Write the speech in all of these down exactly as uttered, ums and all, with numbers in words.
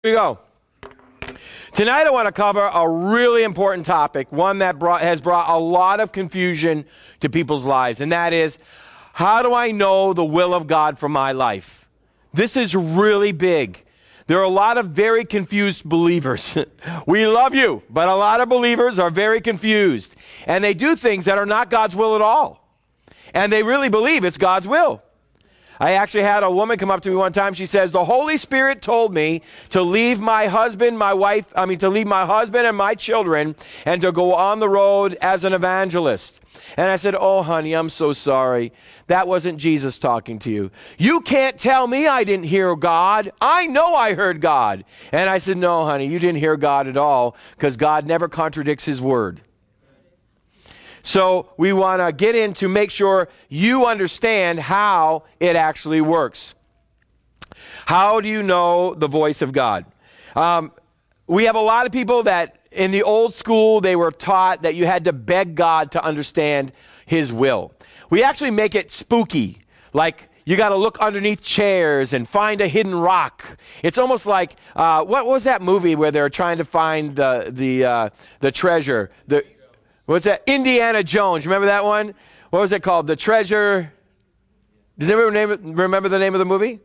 Here we go. Tonight I want to cover a really important topic, one that brought, has brought a lot of confusion to people's lives, and that is, how do I know the will of God for my life? This is really big. There are a lot of very confused believers. We love you, but a lot of believers are very confused, and they do things that are not God's will at all, and they really believe it's God's will. I actually had a woman come up to me one time. She says, the Holy Spirit told me to leave my husband, my wife, I mean, to leave my husband and my children and to go on the road as an evangelist. And I said, oh, honey, I'm so sorry. That wasn't Jesus talking to you. You can't tell me I didn't hear God. I know I heard God. And I said, no, honey, you didn't hear God at all, because God never contradicts his word. So we want to get in to make sure you understand how it actually works. How do you know the voice of God? Um, we have a lot of people that in the old school, they were taught that you had to beg God to understand his will. We actually make it spooky, like you got to look underneath chairs and find a hidden rock. It's almost like, uh, what was that movie where they're trying to find the, the, uh, the treasure? The What's that? Indiana Jones. Remember that one? What was it called? The Treasure. Does anyone name, remember the name of the movie?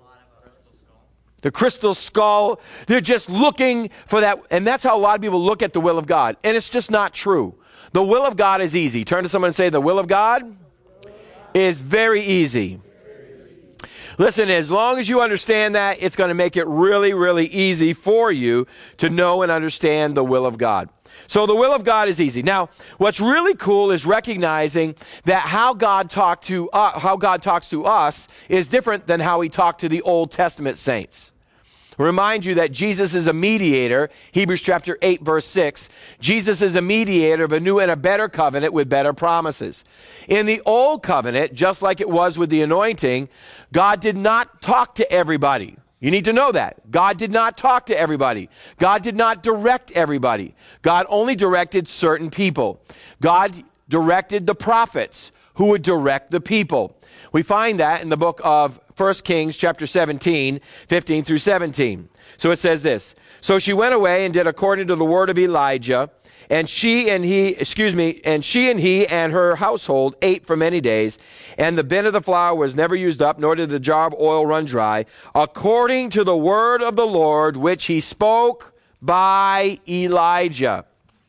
The Crystal Skull. They're just looking for that. And that's how a lot of people look at the will of God. And it's just not true. The will of God is easy. Turn to someone and say, the will of God is very easy. Listen, as long as you understand that, it's going to make it really, really easy for you to know and understand the will of God. So the will of God is easy. Now, what's really cool is recognizing that how God talked to uh, how God talks to us is different than how he talked to the Old Testament saints. Remind you that Jesus is a mediator. Hebrews chapter eight, verse six. Jesus is a mediator of a new and a better covenant with better promises. In the old covenant, just like it was with the anointing, God did not talk to everybody. You need to know that. God did not talk to everybody. God did not direct everybody. God only directed certain people. God directed the prophets who would direct the people. We find that in the book of First Kings chapter seventeen, fifteen through seventeen. So it says this. So she went away and did according to the word of Elijah, and she and he, excuse me, and she and he and her household ate for many days, and the bin of the flour was never used up, nor did the jar of oil run dry, according to the word of the Lord, which he spoke by Elijah.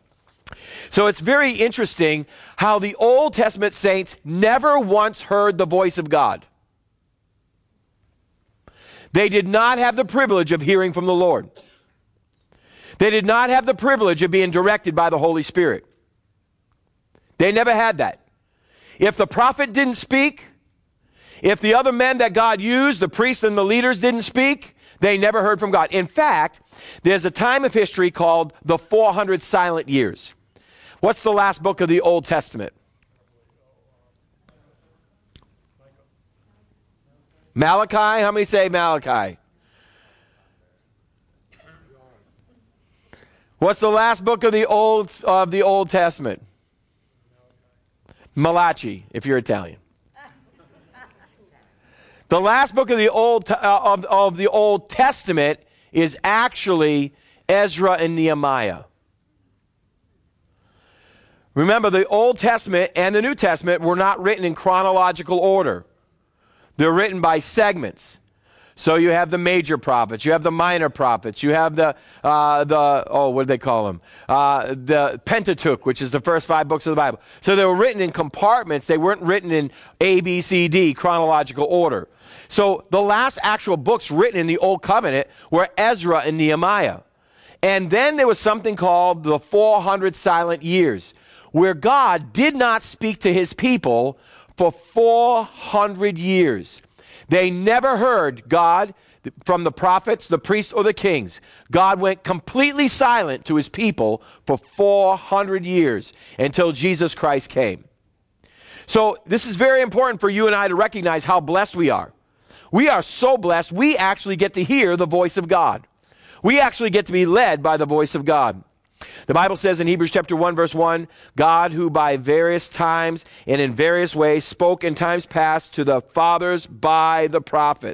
So it's very interesting how the Old Testament saints never once heard the voice of God. They did not have the privilege of hearing from the Lord. They did not have the privilege of being directed by the Holy Spirit. They never had that. If the prophet didn't speak, if the other men that God used, the priests and the leaders, didn't speak, they never heard from God. In fact, there's a time of history called the four hundred silent years. What's the last book of the Old Testament? Malachi? How many say Malachi? What's the last book of the Old of the Old Testament? Malachi, if you're Italian. The last book of the Old uh, of, of the Old Testament is actually Ezra and Nehemiah. Remember, the Old Testament and the New Testament were not written in chronological order. They're written by segments. So you have the major prophets, you have the minor prophets, you have the, uh, the oh, what do they call them? Uh, the Pentateuch, which is the first five books of the Bible. So they were written in compartments. They weren't written in A, B, C, D, chronological order. So the last actual books written in the Old Covenant were Ezra and Nehemiah. And then there was something called the four hundred silent years, where God did not speak to his people for four hundred years. They never heard God from the prophets, the priests, or the kings. God went completely silent to his people for four hundred years until Jesus Christ came. So this is very important for you and I to recognize how blessed we are. We are so blessed, we actually get to hear the voice of God. We actually get to be led by the voice of God. The Bible says in Hebrews chapter one, verse one, God who by various times and in various ways spoke in times past to the fathers by the prophets,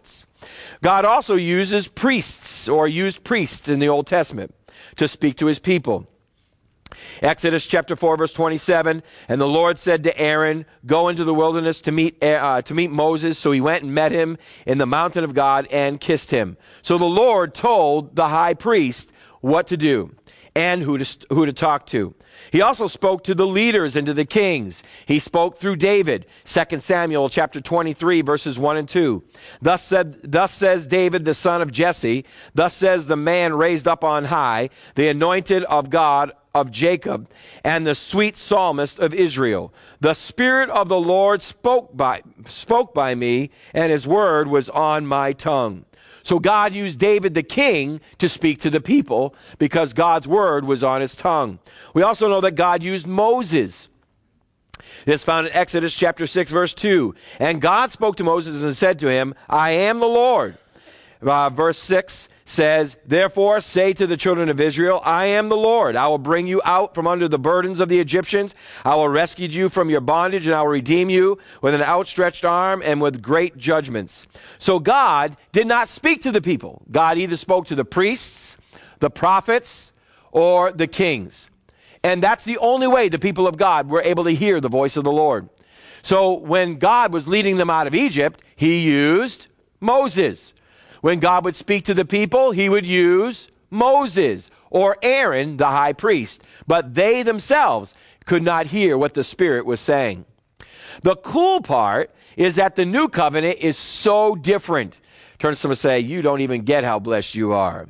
God also uses priests, or used priests in the Old Testament, to speak to his people. Exodus chapter four, verse twenty-seven, and the Lord said to Aaron, go into the wilderness to meet, uh, to meet Moses. So he went and met him in the mountain of God and kissed him. So the Lord told the high priest what to do and who to, who to talk to. He also spoke to the leaders and to the kings. He spoke through David. Second Samuel chapter twenty-three, verses one and two. Thus said, thus says David, the son of Jesse, thus says the man raised up on high, the anointed of God of Jacob, and the sweet psalmist of Israel. The Spirit of the Lord spoke by, spoke by me, and his word was on my tongue. So God used David the king to speak to the people because God's word was on his tongue. We also know that God used Moses. This is found in Exodus chapter six, verse two. And God spoke to Moses and said to him, I am the Lord. Uh, verse six says, therefore say to the children of Israel, I am the Lord. I will bring you out from under the burdens of the Egyptians. I will rescue you from your bondage, and I will redeem you with an outstretched arm and with great judgments. So God did not speak to the people. God either spoke to the priests, the prophets, or the kings. And that's the only way the people of God were able to hear the voice of the Lord. So when God was leading them out of Egypt, he used Moses. When God would speak to the people, he would use Moses or Aaron, the high priest. But they themselves could not hear what the Spirit was saying. The cool part is that the new covenant is so different. Turn to someone and say, you don't even get how blessed you are.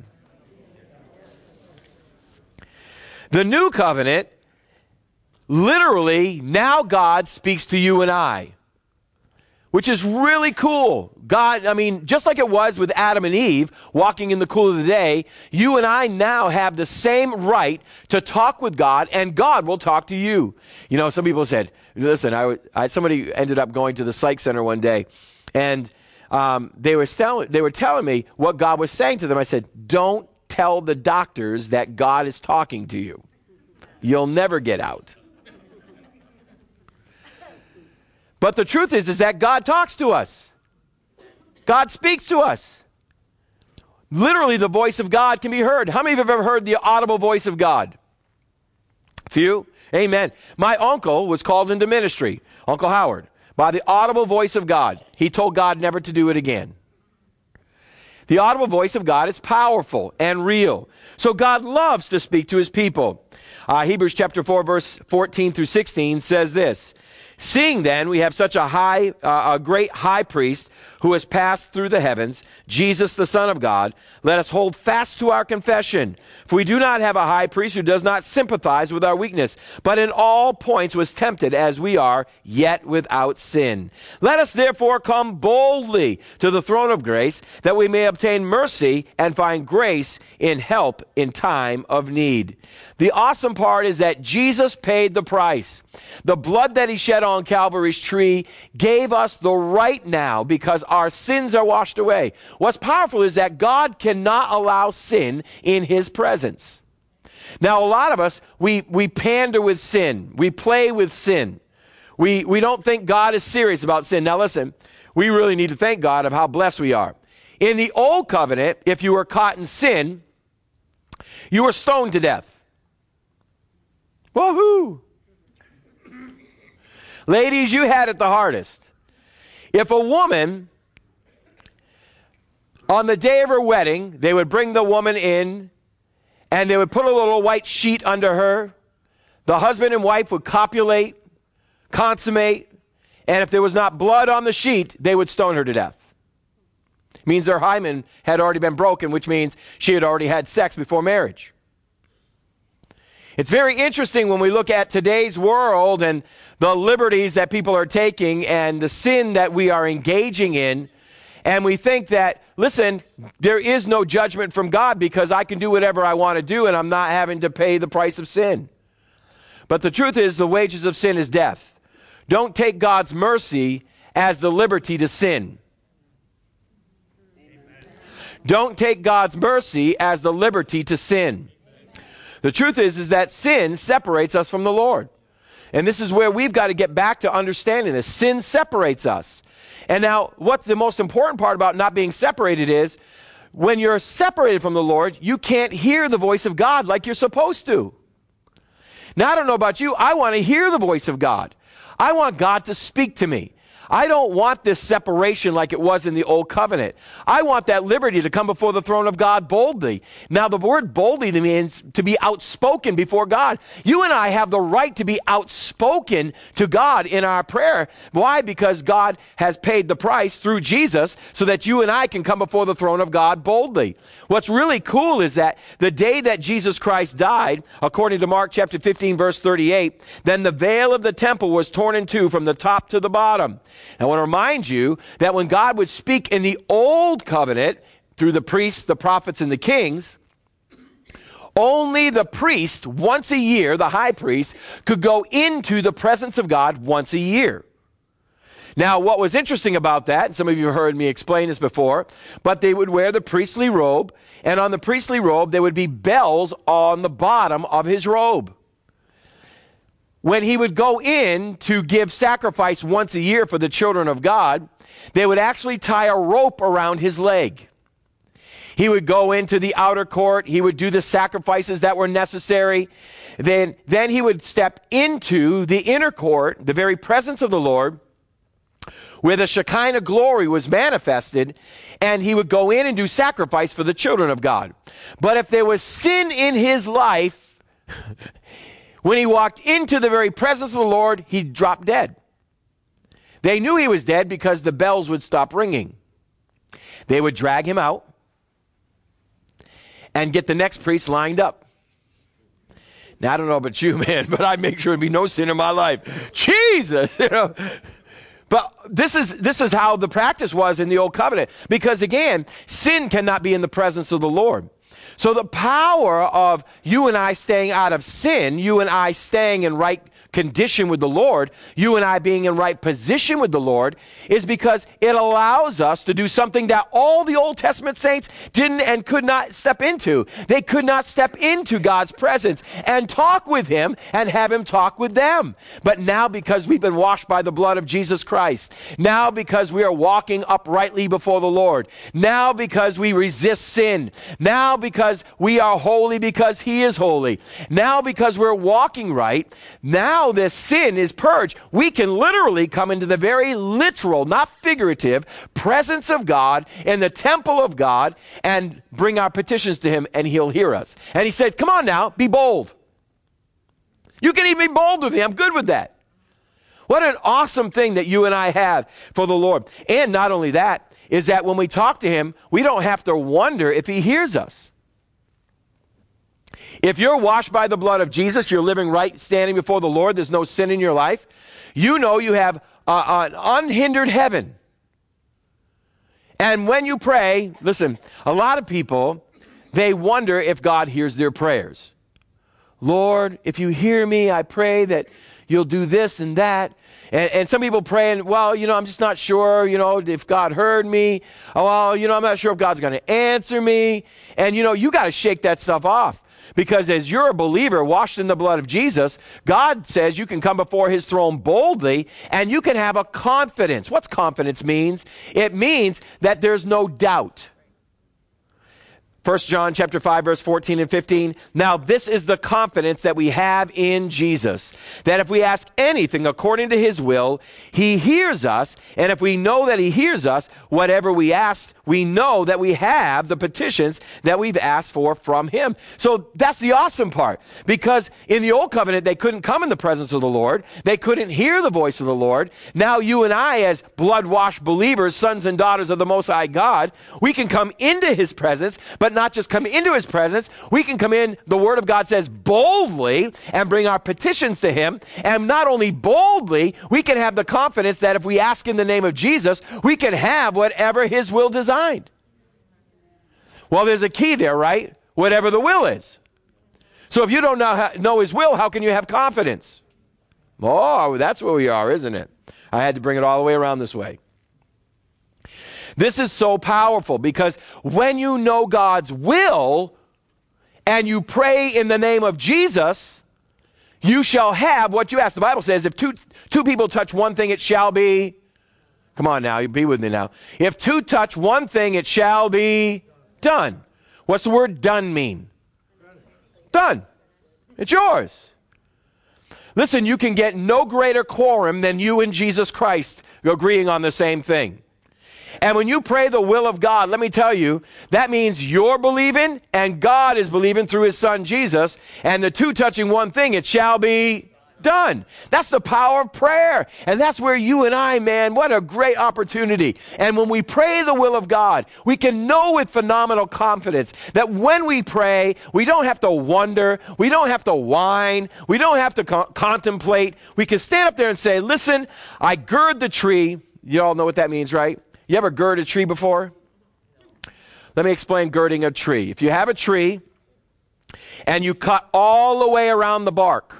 The new covenant, literally, now God speaks to you and I, which is really cool. God, I mean, just like it was with Adam and Eve walking in the cool of the day, you and I now have the same right to talk with God, and God will talk to you. You know, some people said, listen, I, I somebody ended up going to the psych center one day, and um, they were telling, they were telling me what God was saying to them. I said, don't tell the doctors that God is talking to you. You'll never get out. But the truth is, is that God talks to us. God speaks to us. Literally, the voice of God can be heard. How many of you have ever heard the audible voice of God? Few? Amen. My uncle was called into ministry, Uncle Howard, by the audible voice of God. He told God never to do it again. The audible voice of God is powerful and real. So God loves to speak to his people. Uh, Hebrews chapter four, verse fourteen through sixteen says this. Seeing then we have such a high, uh, a great high priest who has passed through the heavens, Jesus the Son of God, let us hold fast to our confession. For we do not have a high priest who does not sympathize with our weakness, but in all points was tempted as we are, yet without sin. Let us therefore come boldly to the throne of grace, that we may obtain mercy and find grace in help in time of need. The awesome part is that Jesus paid the price. The blood that he shed on Calvary's tree gave us the right now because our sins are washed away. What's powerful is that God cannot allow sin in his presence. Now, a lot of us, we, we pander with sin. We play with sin. We, we don't think God is serious about sin. Now, listen, we really need to thank God of how blessed we are. In the old covenant, if you were caught in sin, you were stoned to death. Woohoo! Ladies, you had it the hardest. If a woman, on the day of her wedding, they would bring the woman in and they would put a little white sheet under her. The husband and wife would copulate, consummate, and if there was not blood on the sheet, they would stone her to death. It means their hymen had already been broken, which means she had already had sex before marriage. It's very interesting when we look at today's world and the liberties that people are taking and the sin that we are engaging in, and we think that, listen, there is no judgment from God because I can do whatever I want to do and I'm not having to pay the price of sin. But the truth is, the wages of sin is death. Don't take God's mercy as the liberty to sin. Amen. Don't take God's mercy as the liberty to sin. The truth is, is that sin separates us from the Lord. And this is where we've got to get back to understanding this. Sin separates us. And now, what's the most important part about not being separated is, when you're separated from the Lord, you can't hear the voice of God like you're supposed to. Now, I don't know about you. I want to hear the voice of God. I want God to speak to me. I don't want this separation like it was in the old covenant. I want that liberty to come before the throne of God boldly. Now, the word boldly means to be outspoken before God. You and I have the right to be outspoken to God in our prayer. Why? Because God has paid the price through Jesus so that you and I can come before the throne of God boldly. What's really cool is that the day that Jesus Christ died, according to Mark chapter fifteen, verse thirty-eight, then the veil of the temple was torn in two from the top to the bottom. I want to remind you that when God would speak in the old covenant through the priests, the prophets, and the kings, only the priest once a year, the high priest, could go into the presence of God once a year. Now, what was interesting about that, and some of you have heard me explain this before, but they would wear the priestly robe, and on the priestly robe, there would be bells on the bottom of his robe. When he would go in to give sacrifice once a year for the children of God, they would actually tie a rope around his leg. He would go into the outer court. He would do the sacrifices that were necessary. Then, then he would step into the inner court, the very presence of the Lord, where the Shekinah glory was manifested, and he would go in and do sacrifice for the children of God. But if there was sin in his life, when he walked into the very presence of the Lord, he'd drop dead. They knew he was dead because the bells would stop ringing. They would drag him out and get the next priest lined up. Now, I don't know about you, man, but I make sure there'd be no sin in my life. Jesus, you know. But this is this is how the practice was in the old covenant. Because again, sin cannot be in the presence of the Lord. So the power of you and I staying out of sin, you and I staying in right condition with the Lord, you and I being in right position with the Lord, is because it allows us to do something that all the Old Testament saints didn't and could not step into. They could not step into God's presence and talk with him and have him talk with them. But now, because we've been washed by the blood of Jesus Christ, now because we are walking uprightly before the Lord, now because we resist sin, now because we are holy because he is holy, now because we're walking right, now this sin is purged, we can literally come into the very literal, not figurative, presence of God in the temple of God and bring our petitions to him, and he'll hear us. And he says, come on now, be bold. You can even be bold with me. I'm good with that. What an awesome thing that you and I have for the Lord. And not only that, is that when we talk to him, we don't have to wonder if he hears us. If you're washed by the blood of Jesus, you're living right, standing before the Lord, there's no sin in your life, you know you have uh, an unhindered heaven. And when you pray, listen, a lot of people, they wonder if God hears their prayers. Lord, if you hear me, I pray that you'll do this and that. And, and some people praying, well, you know, I'm just not sure, you know, if God heard me. Oh, well, you know, I'm not sure if God's going to answer me. And, you know, you got to shake that stuff off. Because as you're a believer washed in the blood of Jesus, God says you can come before his throne boldly and you can have a confidence. What's confidence means? It means that there's no doubt. First John chapter five, verse fourteen and fifteen. Now this is the confidence that we have in Jesus, that if we ask anything according to his will, he hears us. And if we know that he hears us, whatever we ask, we know that we have the petitions that we've asked for from him. So that's the awesome part. Because in the old covenant, they couldn't come in the presence of the Lord. They couldn't hear the voice of the Lord. Now you and I, as blood-washed believers, sons and daughters of the Most High God, we can come into his presence, but not just come into his presence. We can come in, the word of God says, boldly and bring our petitions to him. And not only boldly, we can have the confidence that if we ask in the name of Jesus, we can have whatever his will designed. Well, there's a key there, right? Whatever the will is. So if you don't know, know his will, how can you have confidence? Oh, that's where we are, isn't it? I had to bring it all the way around this way. This is so powerful because when you know God's will and you pray in the name of Jesus, you shall have what you ask. The Bible says if two, two people touch one thing, it shall be. Come on now, you be with me now. If two touch one thing, it shall be done. What's the word done mean? Done. It's yours. Listen, you can get no greater quorum than you and Jesus Christ agreeing on the same thing. And when you pray the will of God, let me tell you, that means you're believing and God is believing through his son Jesus, and the two touching one thing, it shall be done. That's the power of prayer. And that's where you and I, man, what a great opportunity. And when we pray the will of God, we can know with phenomenal confidence that when we pray, we don't have to wonder, we don't have to whine, we don't have to co- contemplate. We can stand up there and say, listen, I gird the tree. You all know what that means, right? You ever gird a tree before? Let me explain girding a tree. If you have a tree and you cut all the way around the bark,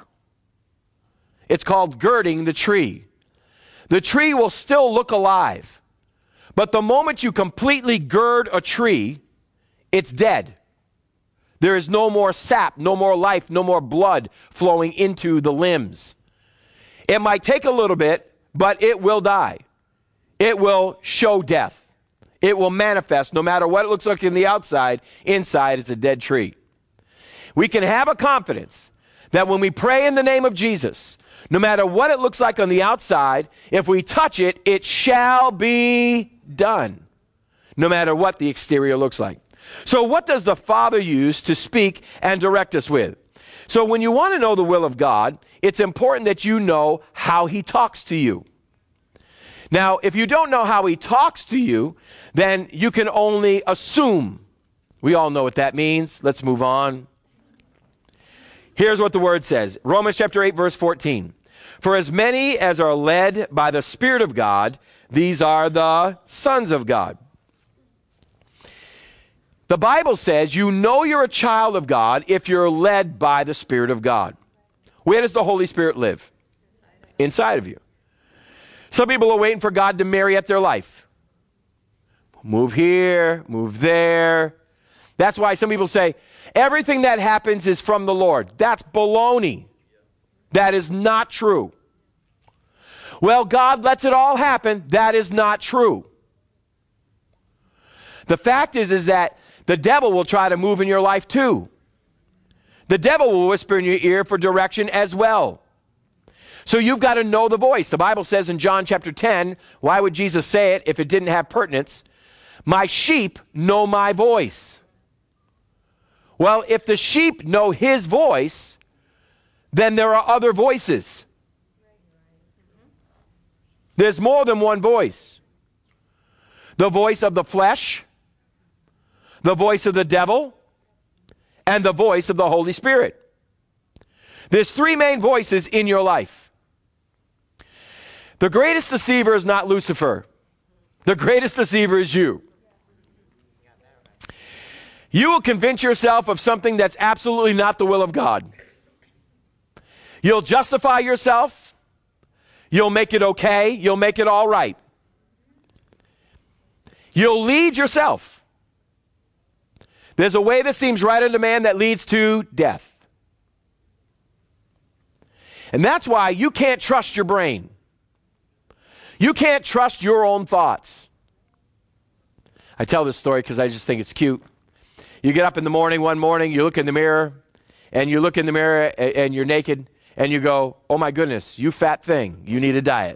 it's called girding the tree. The tree will still look alive, but the moment you completely gird a tree, it's dead. There is no more sap, no more life, no more blood flowing into the limbs. It might take a little bit, but it will die. It will show death. It will manifest no matter what it looks like in the outside. Inside, it's a dead tree. We can have a confidence that when we pray in the name of Jesus, no matter what it looks like on the outside, if we touch it, it shall be done, no matter what the exterior looks like. So what does the Father use to speak and direct us with? So when you want to know the will of God, it's important that you know how he talks to you. Now, if you don't know how he talks to you, then you can only assume. We all know what that means. Let's move on. Here's what the word says. Romans chapter eight, verse fourteen. For as many as are led by the Spirit of God, these are the sons of God. The Bible says you know you're a child of God if you're led by the Spirit of God. Where does the Holy Spirit live? Inside of you. Some people are waiting for God to marry-up their life. Move here, move there. That's why some people say, everything that happens is from the Lord. That's baloney. That is not true. Well, God lets it all happen. That is not true. The fact is, is that the devil will try to move in your life too. The devil will whisper in your ear for direction as well. So you've got to know the voice. The Bible says in John chapter ten, why would Jesus say it if it didn't have pertinence? My sheep know my voice. Well, if the sheep know his voice, then there are other voices. There's more than one voice. The voice of the flesh, the voice of the devil, and the voice of the Holy Spirit. There's three main voices in your life. The greatest deceiver is not Lucifer. The greatest deceiver is you. You will convince yourself of something that's absolutely not the will of God. You'll justify yourself. You'll make it okay. You'll make it all right. You'll lead yourself. There's a way that seems right unto man that leads to death. And that's why you can't trust your brain. You can't trust your own thoughts. I tell this story because I just think it's cute. You get up in the morning, one morning, you look in the mirror, and you look in the mirror, and you're naked, and you go, oh my goodness, you fat thing, you need a diet.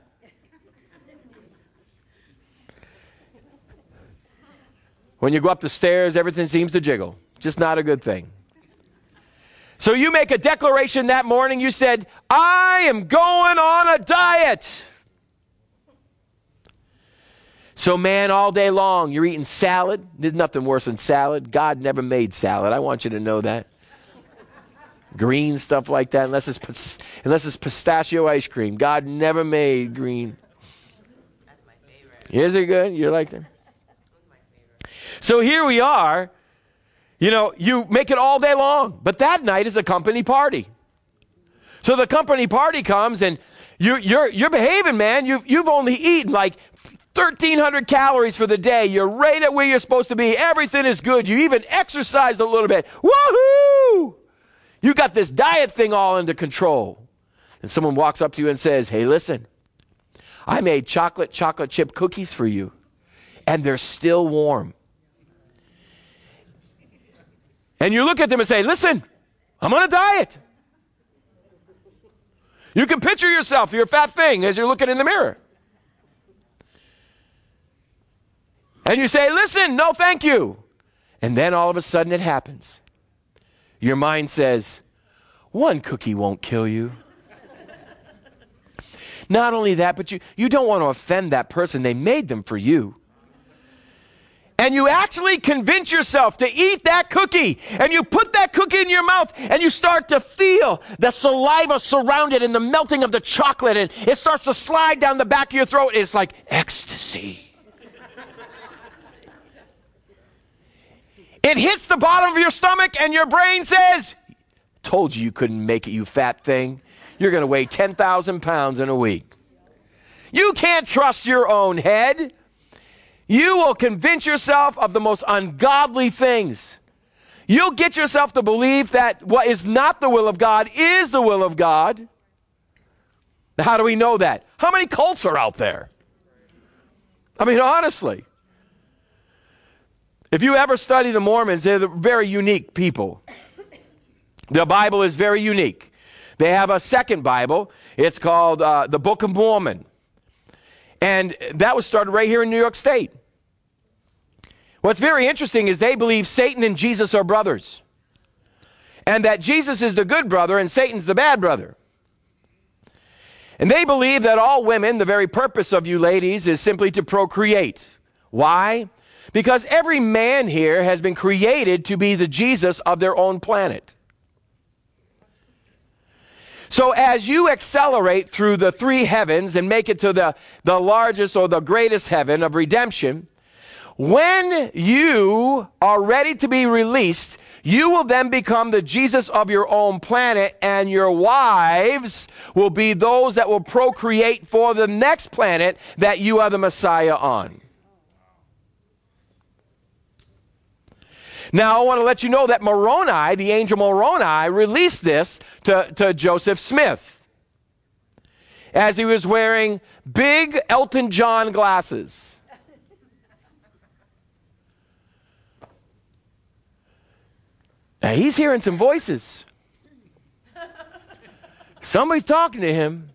When you go up the stairs, everything seems to jiggle. Just not a good thing. So you make a declaration that morning, you said, I am going on a diet. So man, all day long, you're eating salad. There's nothing worse than salad. God never made salad. I want you to know that. Green stuff like that, unless it's, unless it's pistachio ice cream. God never made green. That's my favorite. Is it good? You like that? So here we are. You know, you make it all day long. But that night is a company party. So the company party comes and you, you're, you're behaving, man. You've, you've only eaten like thirteen hundred calories for the day. You're right at where you're supposed to be. Everything is good. You even exercised a little bit. Woohoo! You got this diet thing all under control. And someone walks up to you and says, hey, listen, I made chocolate chocolate chip cookies for you, and they're still warm. And you look at them and say, listen, I'm on a diet. You can picture yourself, you're a fat thing, as you're looking in the mirror. And you say, listen, no thank you. And then all of a sudden it happens. Your mind says, one cookie won't kill you. Not only that, but you, you don't want to offend that person. They made them for you. And you actually convince yourself to eat that cookie. And you put that cookie in your mouth and you start to feel the saliva surround it and the melting of the chocolate. And it starts to slide down the back of your throat. It's like ecstasy. It hits the bottom of your stomach and your brain says, told you you couldn't make it, you fat thing. You're going to weigh ten thousand pounds in a week. You can't trust your own head. You will convince yourself of the most ungodly things. You'll get yourself to believe that what is not the will of God is the will of God. How do we know that? How many cults are out there? I mean, honestly. If you ever study the Mormons, they're very unique people. The Bible is very unique. They have a second Bible. It's called uh, the Book of Mormon. And that was started right here in New York State. What's very interesting is they believe Satan and Jesus are brothers. And that Jesus is the good brother and Satan's the bad brother. And they believe that all women, the very purpose of you ladies, is simply to procreate. Why? Because every man here has been created to be the Jesus of their own planet. So as you accelerate through the three heavens and make it to the, the largest or the greatest heaven of redemption, when you are ready to be released, you will then become the Jesus of your own planet, and your wives will be those that will procreate for the next planet that you are the Messiah on. Now, I want to let you know that Moroni, the angel Moroni, released this to, to Joseph Smith as he was wearing big Elton John glasses. Now, he's hearing some voices. Somebody's talking to him.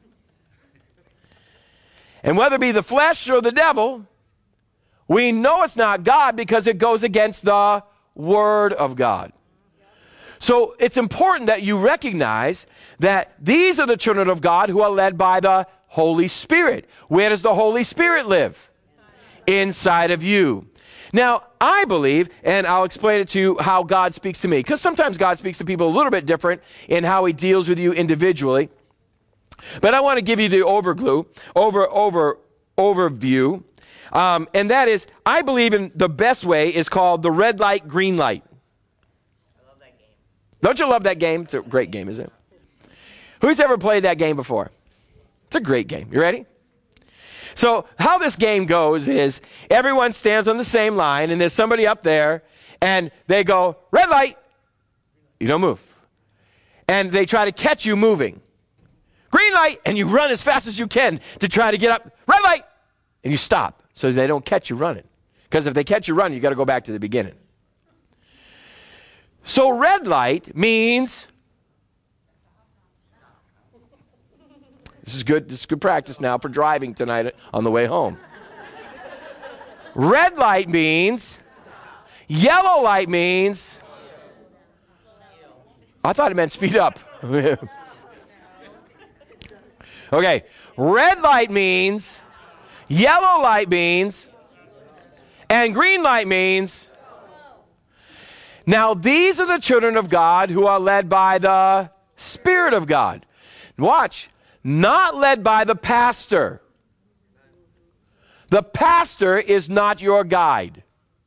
And whether it be the flesh or the devil, we know it's not God because it goes against the Word of God. So it's important that you recognize that these are the children of God who are led by the Holy Spirit. Where does the Holy Spirit live? Inside of you. Now, I believe, and I'll explain it to you how God speaks to me, because sometimes God speaks to people a little bit different in how he deals with you individually. But I want to give you the overglue, over, over, overview. Um, and that is, I believe in the best way is called the red light, green light. I love that game. Don't you love that game? It's a great game, isn't it? Who's ever played that game before? It's a great game. You ready? So how this game goes is everyone stands on the same line, and there's somebody up there, and they go, red light. You don't move. And they try to catch you moving. Green light, and you run as fast as you can to try to get up. Red light, and you stop. So they don't catch you running. Because if they catch you running, you got to go back to the beginning. So red light means, this is good, this is good practice now for driving tonight on the way home. Red light means, yellow light means, I thought it meant speed up. Okay, red light means, yellow light means, and green light means. Now, these are the children of God who are led by the Spirit of God. Watch, not led by the pastor. The pastor is not your guide.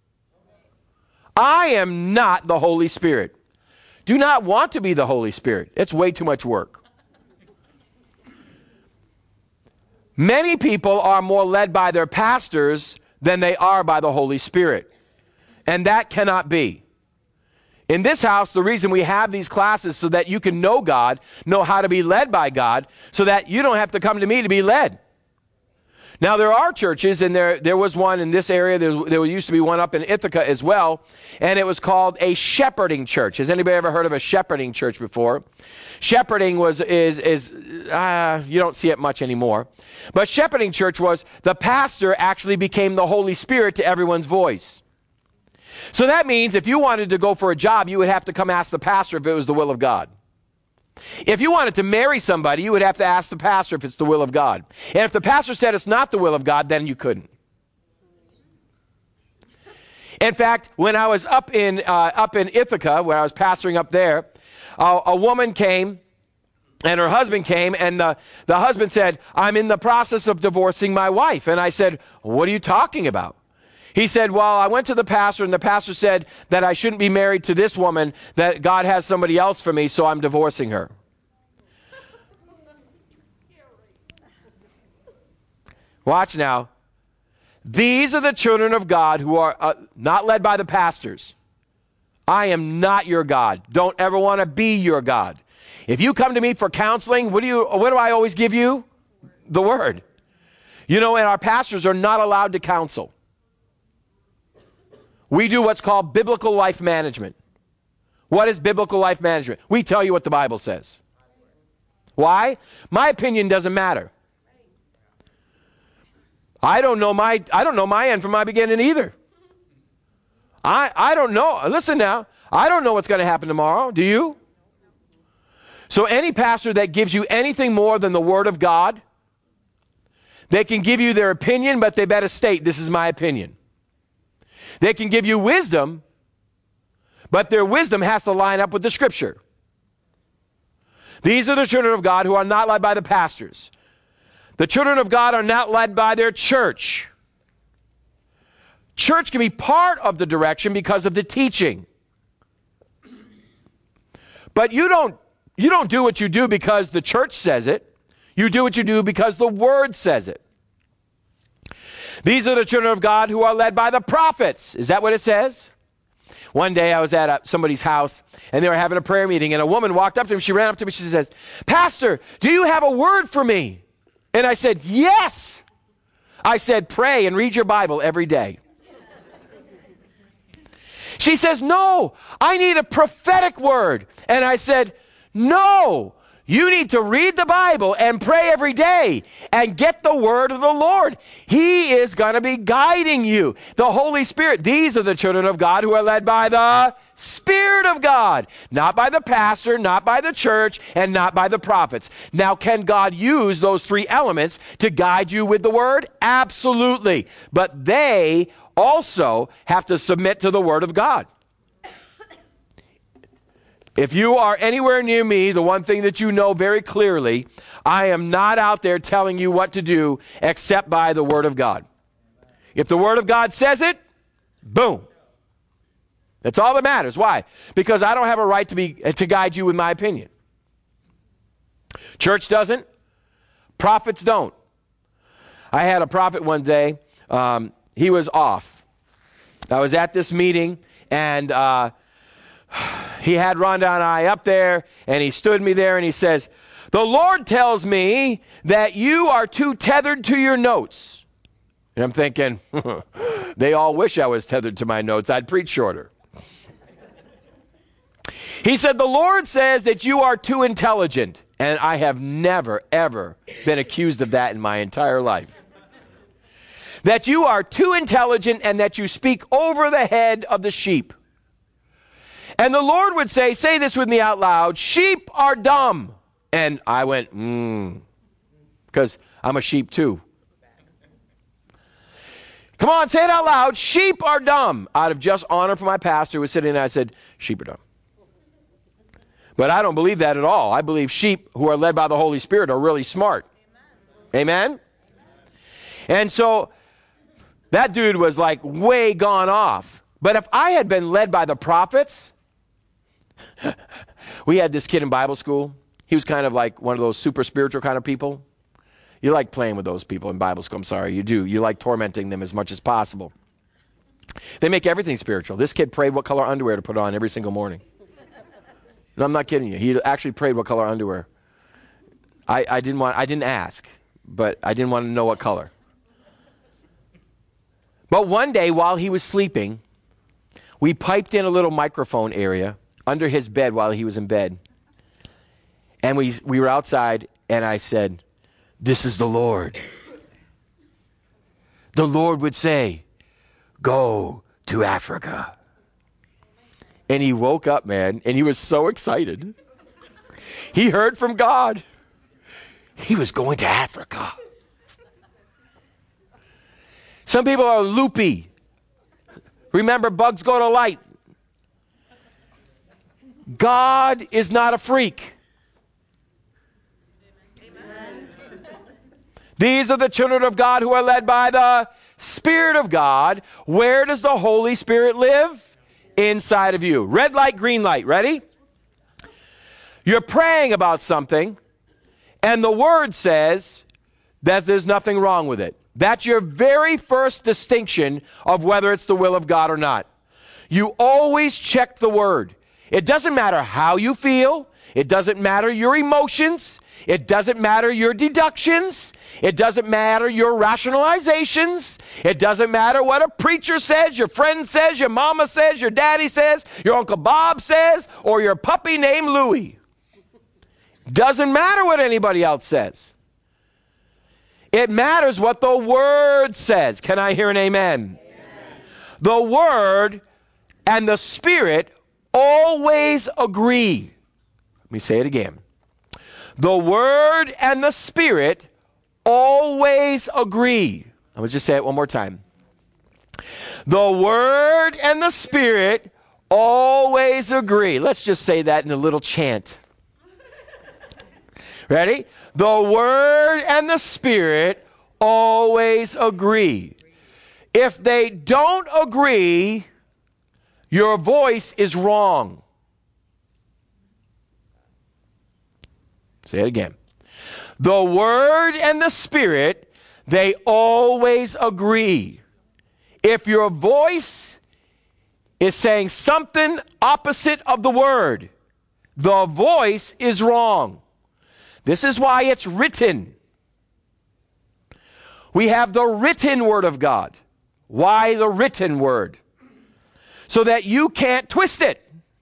I am not the Holy Spirit. Do not want to be the Holy Spirit. It's way too much work. Many people are more led by their pastors than they are by the Holy Spirit. And that cannot be. In this house, the reason we have these classes so that you can know God, know how to be led by God, so that you don't have to come to me to be led. Now, there are churches, and there there was one in this area. There, there used to be one up in Ithaca as well, and it was called a shepherding church. Has anybody ever heard of a shepherding church before? Shepherding was is is uh, you don't see it much anymore, but shepherding church was the pastor actually became the Holy Spirit to everyone's voice. So that means if you wanted to go for a job, you would have to come ask the pastor if it was the will of God. If you wanted to marry somebody, you would have to ask the pastor if it's the will of God. And if the pastor said it's not the will of God, then you couldn't. In fact, when I was up in uh, up in Ithaca, where I was pastoring up there, uh, a woman came, and her husband came, and the, the husband said, "I'm in the process of divorcing my wife." And I said, "What are you talking about?" He said, "Well, I went to the pastor, and the pastor said that I shouldn't be married to this woman, that God has somebody else for me, so I'm divorcing her." Watch now. These are the children of God who are uh, not led by the pastors. I am not your God. Don't ever want to be your God. If you come to me for counseling, what do you? What do I always give you? The word. You know, and our pastors are not allowed to counsel. We do what's called biblical life management. What is biblical life management? We tell you what the Bible says. Why? My opinion doesn't matter. I don't know my I don't know my end from my beginning either. I I don't know. Listen now. I don't know what's going to happen tomorrow. Do you? So any pastor that gives you anything more than the Word of God, they can give you their opinion, but they better state, "This is my opinion." They can give you wisdom, but their wisdom has to line up with the Scripture. These are the children of God who are not led by the pastors. The children of God are not led by their church. Church can be part of the direction because of the teaching. But you don't, you don't do what you do because the church says it. You do what you do because the Word says it. These are the children of God who are led by the prophets. Is that what it says? One day I was at a, somebody's house, and they were having a prayer meeting, and a woman walked up to me. She ran up to me. She says, "Pastor, do you have a word for me?" And I said, "Yes." I said, "Pray and read your Bible every day." She says, "No, I need a prophetic word." And I said, "No. You need to read the Bible and pray every day and get the word of the Lord. He is going to be guiding you. The Holy Spirit." These are the children of God who are led by the Spirit of God, not by the pastor, not by the church, and not by the prophets. Now, can God use those three elements to guide you with the word? Absolutely. But they also have to submit to the word of God. If you are anywhere near me, the one thing that you know very clearly, I am not out there telling you what to do except by the Word of God. If the Word of God says it, boom. That's all that matters. Why? Because I don't have a right to be to guide you with my opinion. Church doesn't. Prophets don't. I had a prophet one day. Um, he was off. I was at this meeting, and uh, he had Rhonda and I up there, and he stood me there, and he says, "The Lord tells me that you are too tethered to your notes." And I'm thinking, they all wish I was tethered to my notes. I'd preach shorter. He said, "The Lord says that you are too intelligent." And I have never, ever been accused of that in my entire life. That you are too intelligent and that you speak over the head of the sheep. And the Lord would say, say this with me out loud, "Sheep are dumb." And I went, hmm, because I'm a sheep too. Come on, say it out loud. "Sheep are dumb." Out of just honor for my pastor who was sitting there, I said, "Sheep are dumb." But I don't believe that at all. I believe sheep who are led by the Holy Spirit are really smart. Amen? Amen? And so that dude was like way gone off. But if I had been led by the prophets, we had this kid in Bible school. He was kind of like one of those super spiritual kind of people. You like playing with those people in Bible school. I'm sorry, you do. You like tormenting them as much as possible. They make everything spiritual. This kid prayed what color underwear to put on every single morning. No, I'm not kidding you. He actually prayed what color underwear. I, I didn't want, I didn't ask, but I didn't want to know what color. But one day while he was sleeping, we piped in a little microphone area under his bed while he was in bed. And we, we were outside, and I said, "This is the Lord." The Lord would say, "Go to Africa." And he woke up, man, and he was so excited. He heard from God. He was going to Africa. Some people are loopy. Remember, bugs go to light. God is not a freak. Amen. These are the children of God who are led by the Spirit of God. Where does the Holy Spirit live? Inside of you. Red light, green light. Ready? You're praying about something, and the Word says that there's nothing wrong with it. That's your very first distinction of whether it's the will of God or not. You always check the Word. It doesn't matter how you feel. It doesn't matter your emotions. It doesn't matter your deductions. It doesn't matter your rationalizations. It doesn't matter what a preacher says, your friend says, your mama says, your daddy says, your Uncle Bob says, or your puppy named Louie. Doesn't matter what anybody else says. It matters what the Word says. Can I hear an amen? Amen. The Word and the Spirit always agree. Let me say it again. The Word and the Spirit always agree. I will just say it one more time. The Word and the Spirit always agree. Let's just say that in a little chant. Ready? The Word and the Spirit always agree. If they don't agree, your voice is wrong. Say it again. The Word and the Spirit, they always agree. If your voice is saying something opposite of the Word, the voice is wrong. This is why it's written. We have the written Word of God. Why the written Word? So that you can't twist it.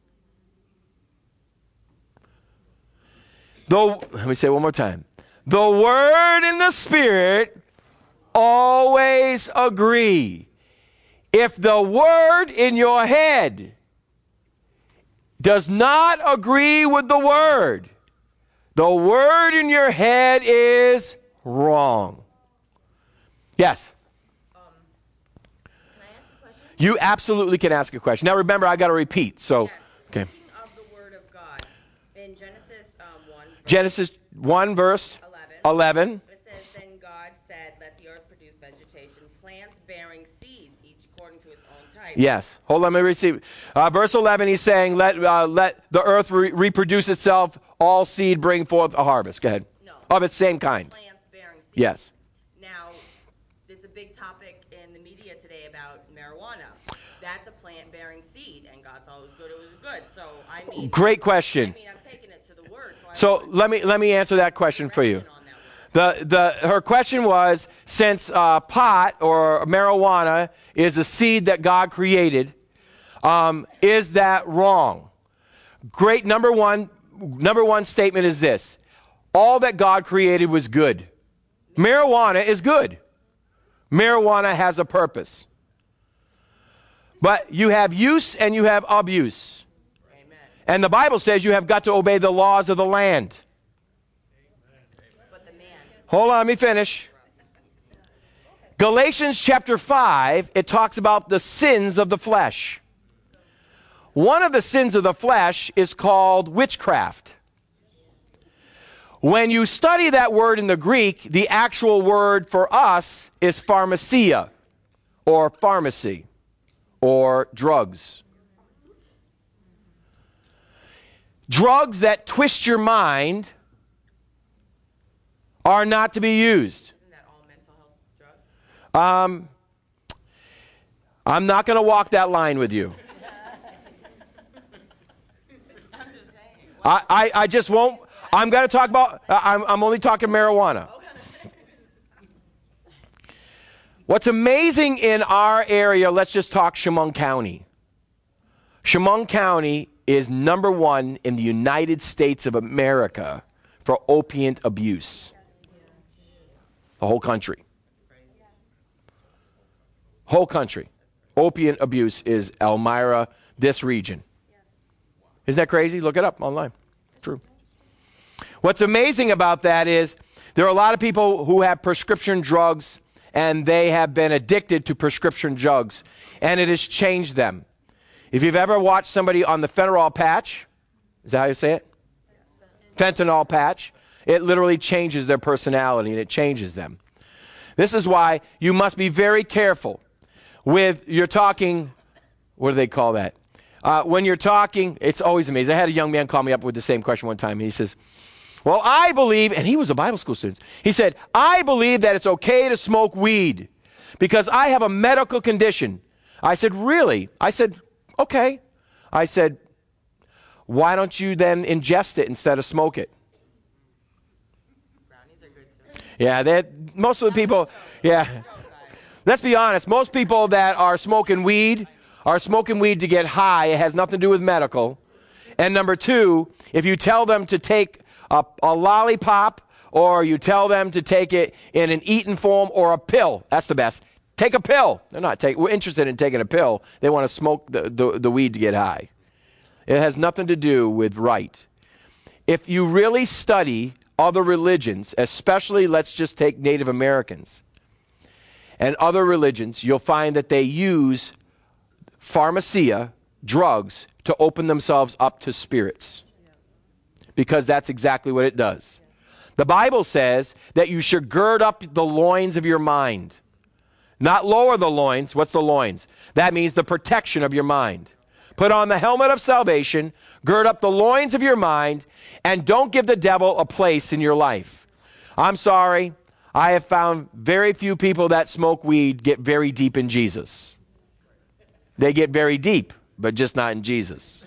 Though, let me say it one more time. The Word and the Spirit always agree. If the Word in your head does not agree with the Word, the Word in your head is wrong. Yes? Um, can I ask a question? You absolutely can ask a question. Now remember, I got to repeat. So, yes. okay. Speaking of the Word of God, in Genesis um, one, Genesis one, verse eleven, eleven. it says, "Then God said, let the earth produce vegetation, plants bearing seeds, each according to its own type." Yes. Hold on, let me receive. Uh, verse eleven, he's saying, let, uh, let the earth re- reproduce itself, all seed bring forth a harvest. Go ahead. No. Of its same kind. Plants bearing seeds. Yes. Now, it's a big topic in the media today about marijuana. That's a plant bearing seed, and God saw it was good, it was good. So, I mean... Great question. I mean, I'm taking it to the Word. So, I So let me let me answer that question for you. The the her question was, since uh, pot or marijuana is a seed that God created, um, is that wrong? Great. Number one number one statement is this: all that God created was good. Marijuana is good. Marijuana has a purpose. But you have use and you have abuse. Amen. And the Bible says you have got to obey the laws of the land. But the man... Hold on, let me finish. Galatians chapter five, it talks about the sins of the flesh. One of the sins of the flesh is called witchcraft. When you study that word in the Greek, the actual word for us is pharmacia, or pharmacy, or drugs. Drugs that twist your mind are not to be used. Isn't that all mental health drugs? Um, I'm not going to walk that line with you. I'm just saying. I, I, I just won't. I'm going to talk about, I'm, I'm only talking marijuana. What's amazing in our area, let's just talk Chemung County. Chemung County is number one in the United States of America for opiate abuse. The whole country. Whole country. Opiate abuse is Elmira, this region. Isn't that crazy? Look it up online. True. What's amazing about that is there are a lot of people who have prescription drugs and they have been addicted to prescription drugs, and it has changed them. If you've ever watched somebody on the fentanyl patch, is that how you say it? Fentanyl patch, it literally changes their personality and it changes them. This is why you must be very careful with, you're talking, what do they call that? Uh, when you're talking, it's always amazing. I had a young man call me up with the same question one time. He says, well, I believe, and he was a Bible school student. He said, I believe that it's okay to smoke weed because I have a medical condition. I said, really? I said, okay. I said, why don't you then ingest it instead of smoke it? Brownies are good too. Yeah, most of the people, yeah. Let's be honest. Most people that are smoking weed are smoking weed to get high. It has nothing to do with medical. And number two, if you tell them to take a, a lollipop or you tell them to take it in an eaten form or a pill, that's the best. Take a pill. They're not take, we're interested in taking a pill. They want to smoke the, the, the weed to get high. It has nothing to do with right. If you really study other religions, especially let's just take Native Americans and other religions, you'll find that they use pharmacia, drugs, to open themselves up to spirits. Because that's exactly what it does. The Bible says that you should gird up the loins of your mind. Not lower the loins. What's the loins? That means the protection of your mind. Put on the helmet of salvation, gird up the loins of your mind, and don't give the devil a place in your life. I'm sorry. I have found very few people that smoke weed get very deep in Jesus. They get very deep, but just not in Jesus.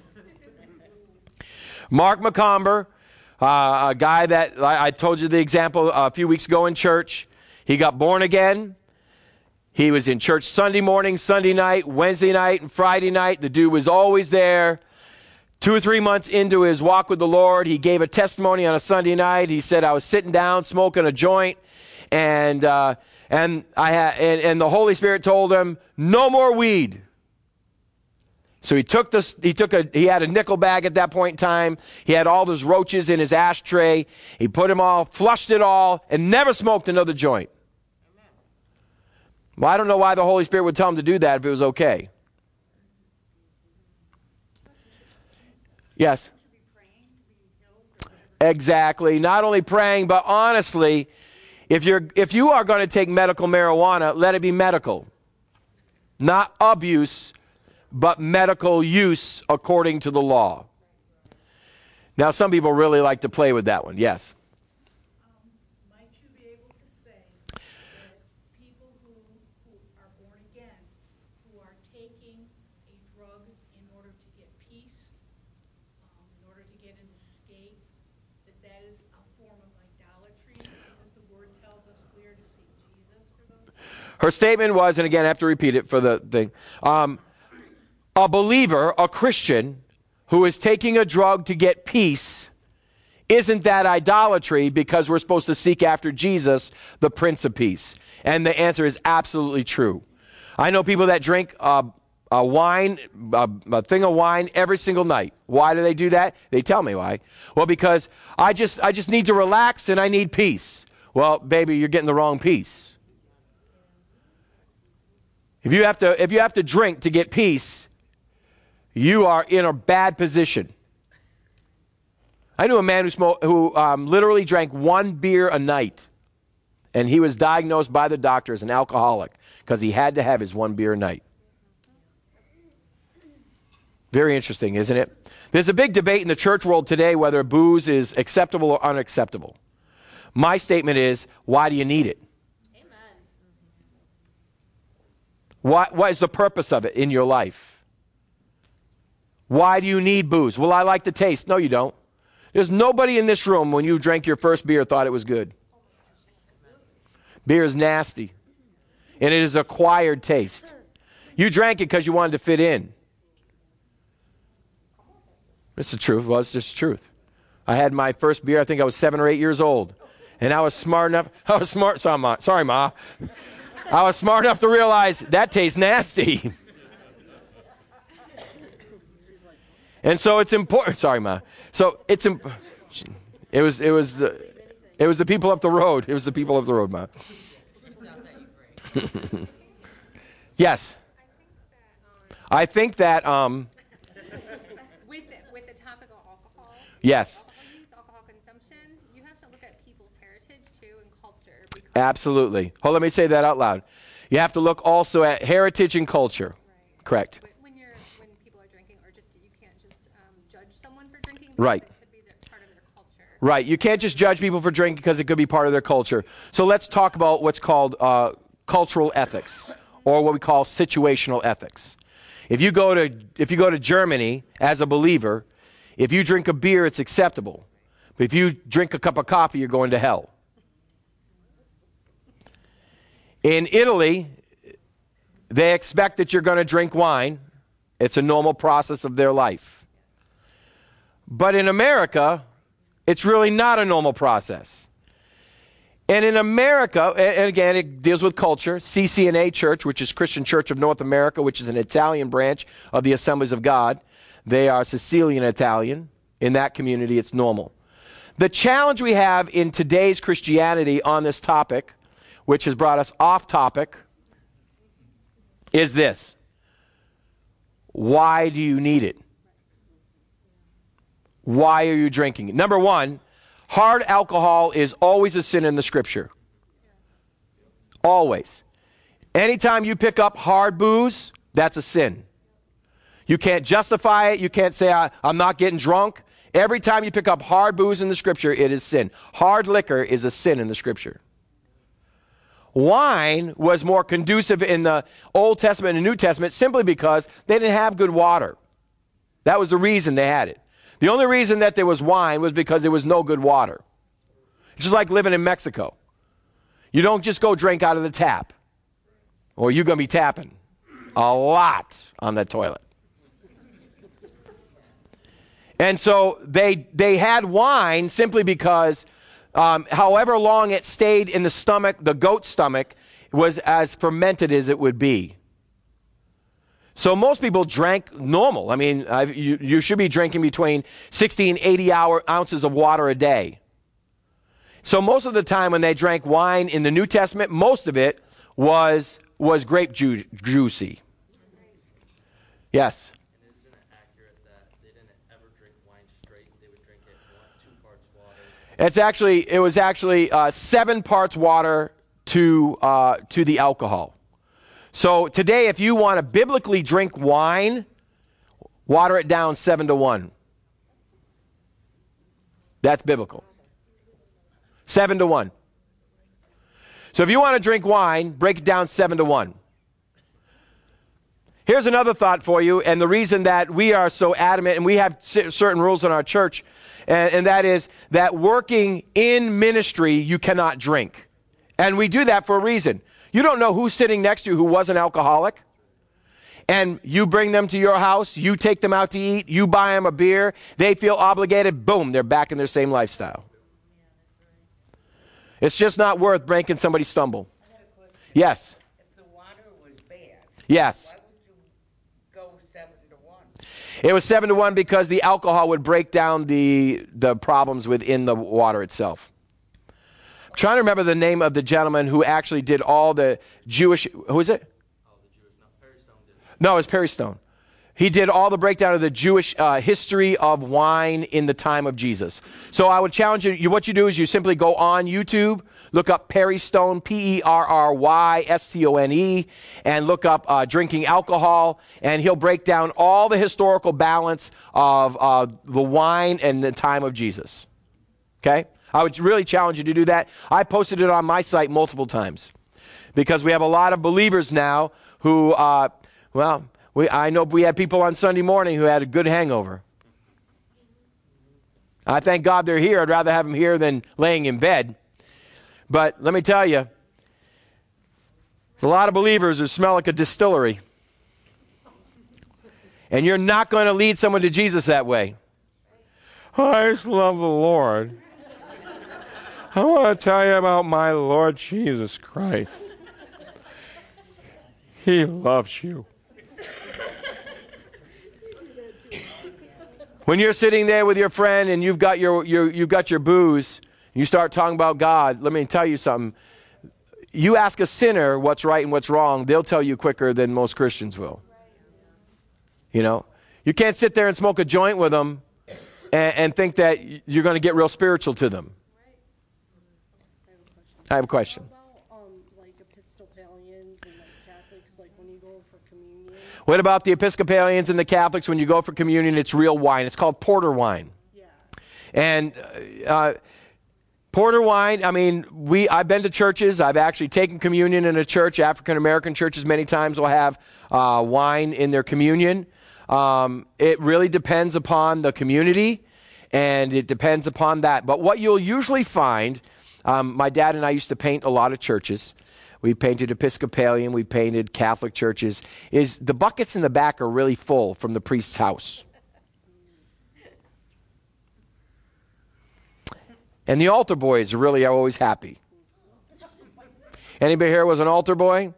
Mark McComber, uh, a guy that I, I told you the example a few weeks ago in church. He got born again. He was in church Sunday morning, Sunday night, Wednesday night, and Friday night. The dude was always there. Two or three months into his walk with the Lord, he gave a testimony on a Sunday night. He said, I was sitting down smoking a joint, and uh, and I had and, and the Holy Spirit told him, no more weed. So he took this, he took a, he had a nickel bag at that point in time. He had all those roaches in his ashtray. He put them all, flushed it all, and never smoked another joint. Amen. Well, I don't know why the Holy Spirit would tell him to do that if it was okay. Yes. Exactly. Not only praying, but honestly, if you're, if you are going to take medical marijuana, let it be medical. Not abuse, but medical use according to the law. Now, some people really like to play with that one. Yes? Um, might you be able to say that people who, who are born again, who are taking a drug in order to get peace, um, in order to get an escape, that that is a form of idolatry, because the word tells us we're to seek Jesus for those? Her statement was, and again, I have to repeat it for the thing, um, a believer, a Christian, who is taking a drug to get peace, isn't that idolatry because we're supposed to seek after Jesus, the Prince of Peace? And the answer is absolutely true. I know people that drink uh, a wine, a, a thing of wine every single night. Why do they do that? They tell me why. Well, because I just, I just need to relax and I need peace. Well, baby, you're getting the wrong peace. If you have to, if you have to drink to get peace, you are in a bad position. I knew a man who smoked, who um, literally drank one beer a night, and he was diagnosed by the doctor as an alcoholic because he had to have his one beer a night. Very interesting, isn't it? There's a big debate in the church world today whether booze is acceptable or unacceptable. My statement is, why do you need it? Amen. What, what is the purpose of it in your life? Why do you need booze? Well, I like the taste. No, you don't. There's nobody in this room when you drank your first beer thought it was good. Beer is nasty. And it is acquired taste. You drank it because you wanted to fit in. It's the truth. Well, it's just the truth. I had my first beer, I think I was seven or eight years old. And I was smart enough. I was smart. Sorry, Ma. Sorry, Ma. I was smart enough to realize that tastes nasty. And so it's important. Sorry, Ma. So it's imp- it was it was the it was the people up the road. It was the people up the road, Ma. Yes. I think that um with with the topic of alcohol. Yes. Alcohol use, alcohol consumption, you have to look at people's heritage too and culture. because- Absolutely. Hold, let me say that out loud. You have to look also at heritage and culture. Right. Correct. When- When you're when people are drinking, or just you can't just um, judge someone for drinking. Right. Because it could be their, part of their culture. Right. You can't just judge people for drinking because it could be part of their culture. So let's talk about what's called uh, cultural ethics, or what we call situational ethics. If you go to if you go to Germany as a believer, if you drink a beer, it's acceptable. But if you drink a cup of coffee, you're going to hell. In Italy, they expect that you're going to drink wine. It's a normal process of their life. But in America, it's really not a normal process. And in America, and again, it deals with culture, C C N A Church, which is Christian Church of North America, which is an Italian branch of the Assemblies of God. They are Sicilian Italian. In that community, it's normal. The challenge we have in today's Christianity on this topic, which has brought us off topic, is this. Why do you need it? Why are you drinking it? Number one, hard alcohol is always a sin in the Scripture. Always. Anytime you pick up hard booze, that's a sin. You can't justify it. You can't say, I, I'm not getting drunk. Every time you pick up hard booze in the Scripture, it is sin. Hard liquor is a sin in the Scripture. Wine was more conducive in the Old Testament and New Testament simply because they didn't have good water. That was the reason they had it. The only reason that there was wine was because there was no good water. It's just like living in Mexico. You don't just go drink out of the tap, or you're going to be tapping a lot on that toilet. And so they they had wine simply because um, however long it stayed in the stomach, the goat's stomach, was as fermented as it would be. So most people drank normal. I mean, I've, you, you should be drinking between sixty and eighty hour, ounces of water a day. So most of the time when they drank wine in the New Testament, most of it was was grape ju- juicy. Yes? And isn't it accurate that they didn't ever drink wine straight? They would drink it one, two parts water. It's actually, it was actually uh, seven parts water to uh, to the alcohol. So today, if you want to biblically drink wine, water it down seven to one. That's biblical. Seven to one. So if you want to drink wine, break it down seven to one. Here's another thought for you, and the reason that we are so adamant, and we have c- certain rules in our church, and, and that is that working in ministry, you cannot drink. And we do that for a reason. You don't know who's sitting next to you who was an alcoholic. And you bring them to your house, you take them out to eat, you buy them a beer, they feel obligated, boom, they're back in their same lifestyle. It's just not worth making somebody stumble. Yes. If the water was bad, Yes. why would you go seven to one? It was seven to one because the alcohol would break down the the problems within the water itself. I'm trying to remember the name of the gentleman who actually did all the Jewish, who is it? Oh, the Jewish. No, Perry Stone did it. No, it was Perry Stone. He did all the breakdown of the Jewish uh, history of wine in the time of Jesus. So I would challenge you, you, what you do is you simply go on YouTube, look up Perry Stone, P E R R Y S T O N E, and look up uh, drinking alcohol, and he'll break down all the historical balance of uh, the wine and the time of Jesus. Okay? I would really challenge you to do that. I posted it on my site multiple times because we have a lot of believers now who, uh, well, we, I know we had people on Sunday morning who had a good hangover. I thank God they're here. I'd rather have them here than laying in bed. But let me tell you, there's a lot of believers who smell like a distillery. And you're not going to lead someone to Jesus that way. I just love the Lord. I want to tell you about my Lord Jesus Christ. He loves you. When you're sitting there with your friend and you've got your, your you've got your booze, and you start talking about God, let me tell you something. You ask a sinner what's right and what's wrong, they'll tell you quicker than most Christians will. You know, you can't sit there and smoke a joint with them and, and think that you're going to get real spiritual to them. I have a question. What about um, like Episcopalians and like Catholics, like when you go for communion? What about the Episcopalians and the Catholics? When you go for communion, it's real wine. It's called porter wine. Yeah. And uh, porter wine, I mean, we I've been to churches. I've actually taken communion in a church. African-American churches many times will have uh, wine in their communion. Um, it really depends upon the community, and it depends upon that. But what you'll usually find, um, my dad and I used to paint a lot of churches. We painted Episcopalian, we painted Catholic churches, is the buckets in the back are really full from the priest's house. And the altar boys really are always happy. Anybody here was an altar boy?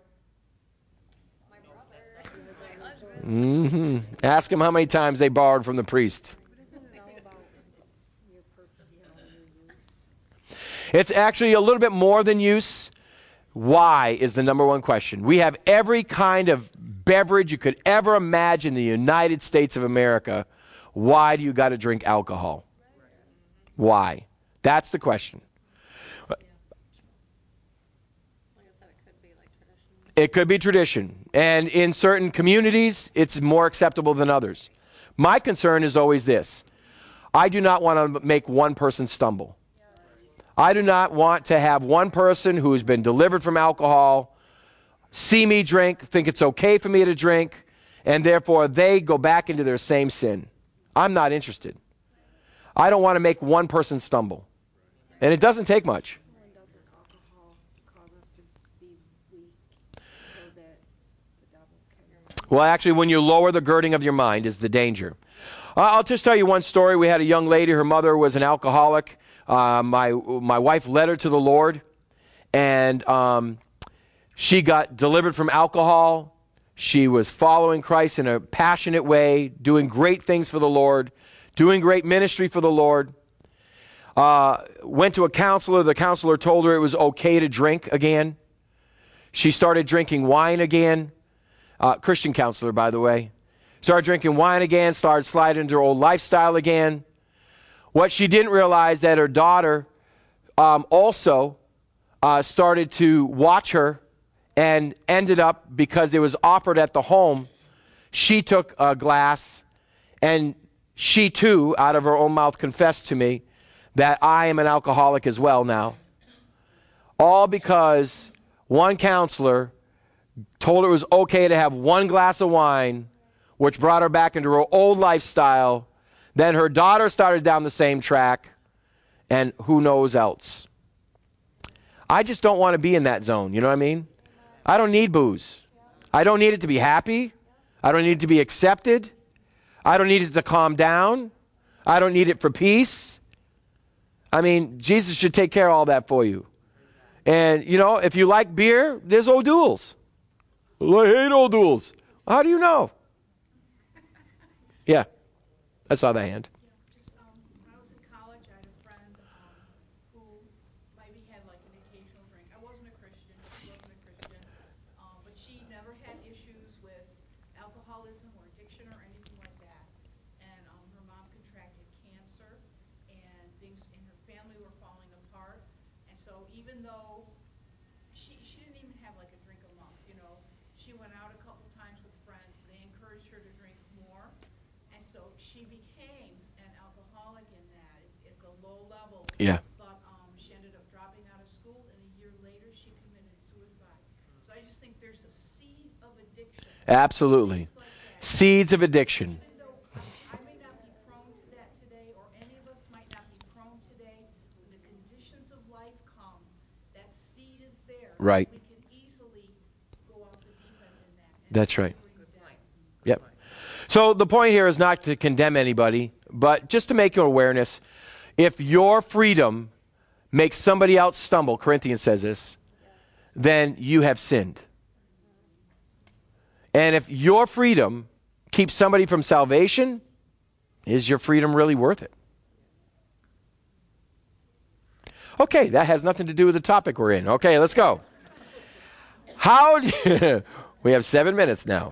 Mm-hmm. Ask them how many times they borrowed from the priest. It's actually a little bit more than use. Why is the number one question. We have every kind of beverage you could ever imagine in the United States of America. Why do you got to drink alcohol? Why? That's the question. It could be tradition. And in certain communities, it's more acceptable than others. My concern is always this. I do not want to make one person stumble. I do not want to have one person who's been delivered from alcohol see me drink, think it's okay for me to drink, and therefore they go back into their same sin. I'm not interested. I don't want to make one person stumble. And it doesn't take much. Well, actually, when you lower the girding of your mind is the danger. Uh, I'll just tell you one story. We had a young lady. Her mother was an alcoholic. Uh, my my wife led her to the Lord, and um, she got delivered from alcohol. She was following Christ in a passionate way, doing great things for the Lord, doing great ministry for the Lord. Uh, went to a counselor. The counselor told her it was okay to drink again. She started drinking wine again. Uh, Christian counselor, by the way. Started drinking wine again, started sliding into her old lifestyle again. What she didn't realize that her daughter um, also uh, started to watch her and ended up, because it was offered at the home, she took a glass and she too, out of her own mouth, confessed to me that I am an alcoholic as well now. All because one counselor told her it was okay to have one glass of wine, which brought her back into her old lifestyle. Then her daughter started down the same track, and who knows else. I just don't want to be in that zone, you know what I mean? I don't need booze. I don't need it to be happy. I don't need it to be accepted. I don't need it to calm down. I don't need it for peace. I mean, Jesus should take care of all that for you. And, you know, if you like beer, there's O'Doul's. I hate O'Doul's. How do you know? Yeah, I saw that hand. Just, um, when I was in college, I had a friend um, who maybe had like an occasional drink. I wasn't a Christian. She wasn't a Christian. Um, but she never had issues with alcoholism or addiction or anything like that. And um, her mom contracted cancer, and things in her family were falling apart. And so even though she, she didn't even have like a drink a month, you know, she went out a couple times with friends. They encouraged her to drink more. And so she became an alcoholic in that. It, it's a low level. Yeah. But um, she ended up dropping out of school, and a year later she committed suicide. So I just think there's a seed of addiction Absolutely. Seeds of addiction. Even though I may not be prone to that today, or any of us might not be prone today, when the conditions of life come, that seed is there. Right. We can easily go off the deep end in that. and That's right. bring it down. Yep. So the point here is not to condemn anybody, but just to make an awareness. If your freedom makes somebody else stumble, Corinthians says this, then you have sinned. And if your freedom keeps somebody from salvation, is your freedom really worth it? Okay, that has nothing to do with the topic we're in. Okay, let's go. How do you, we have seven minutes now.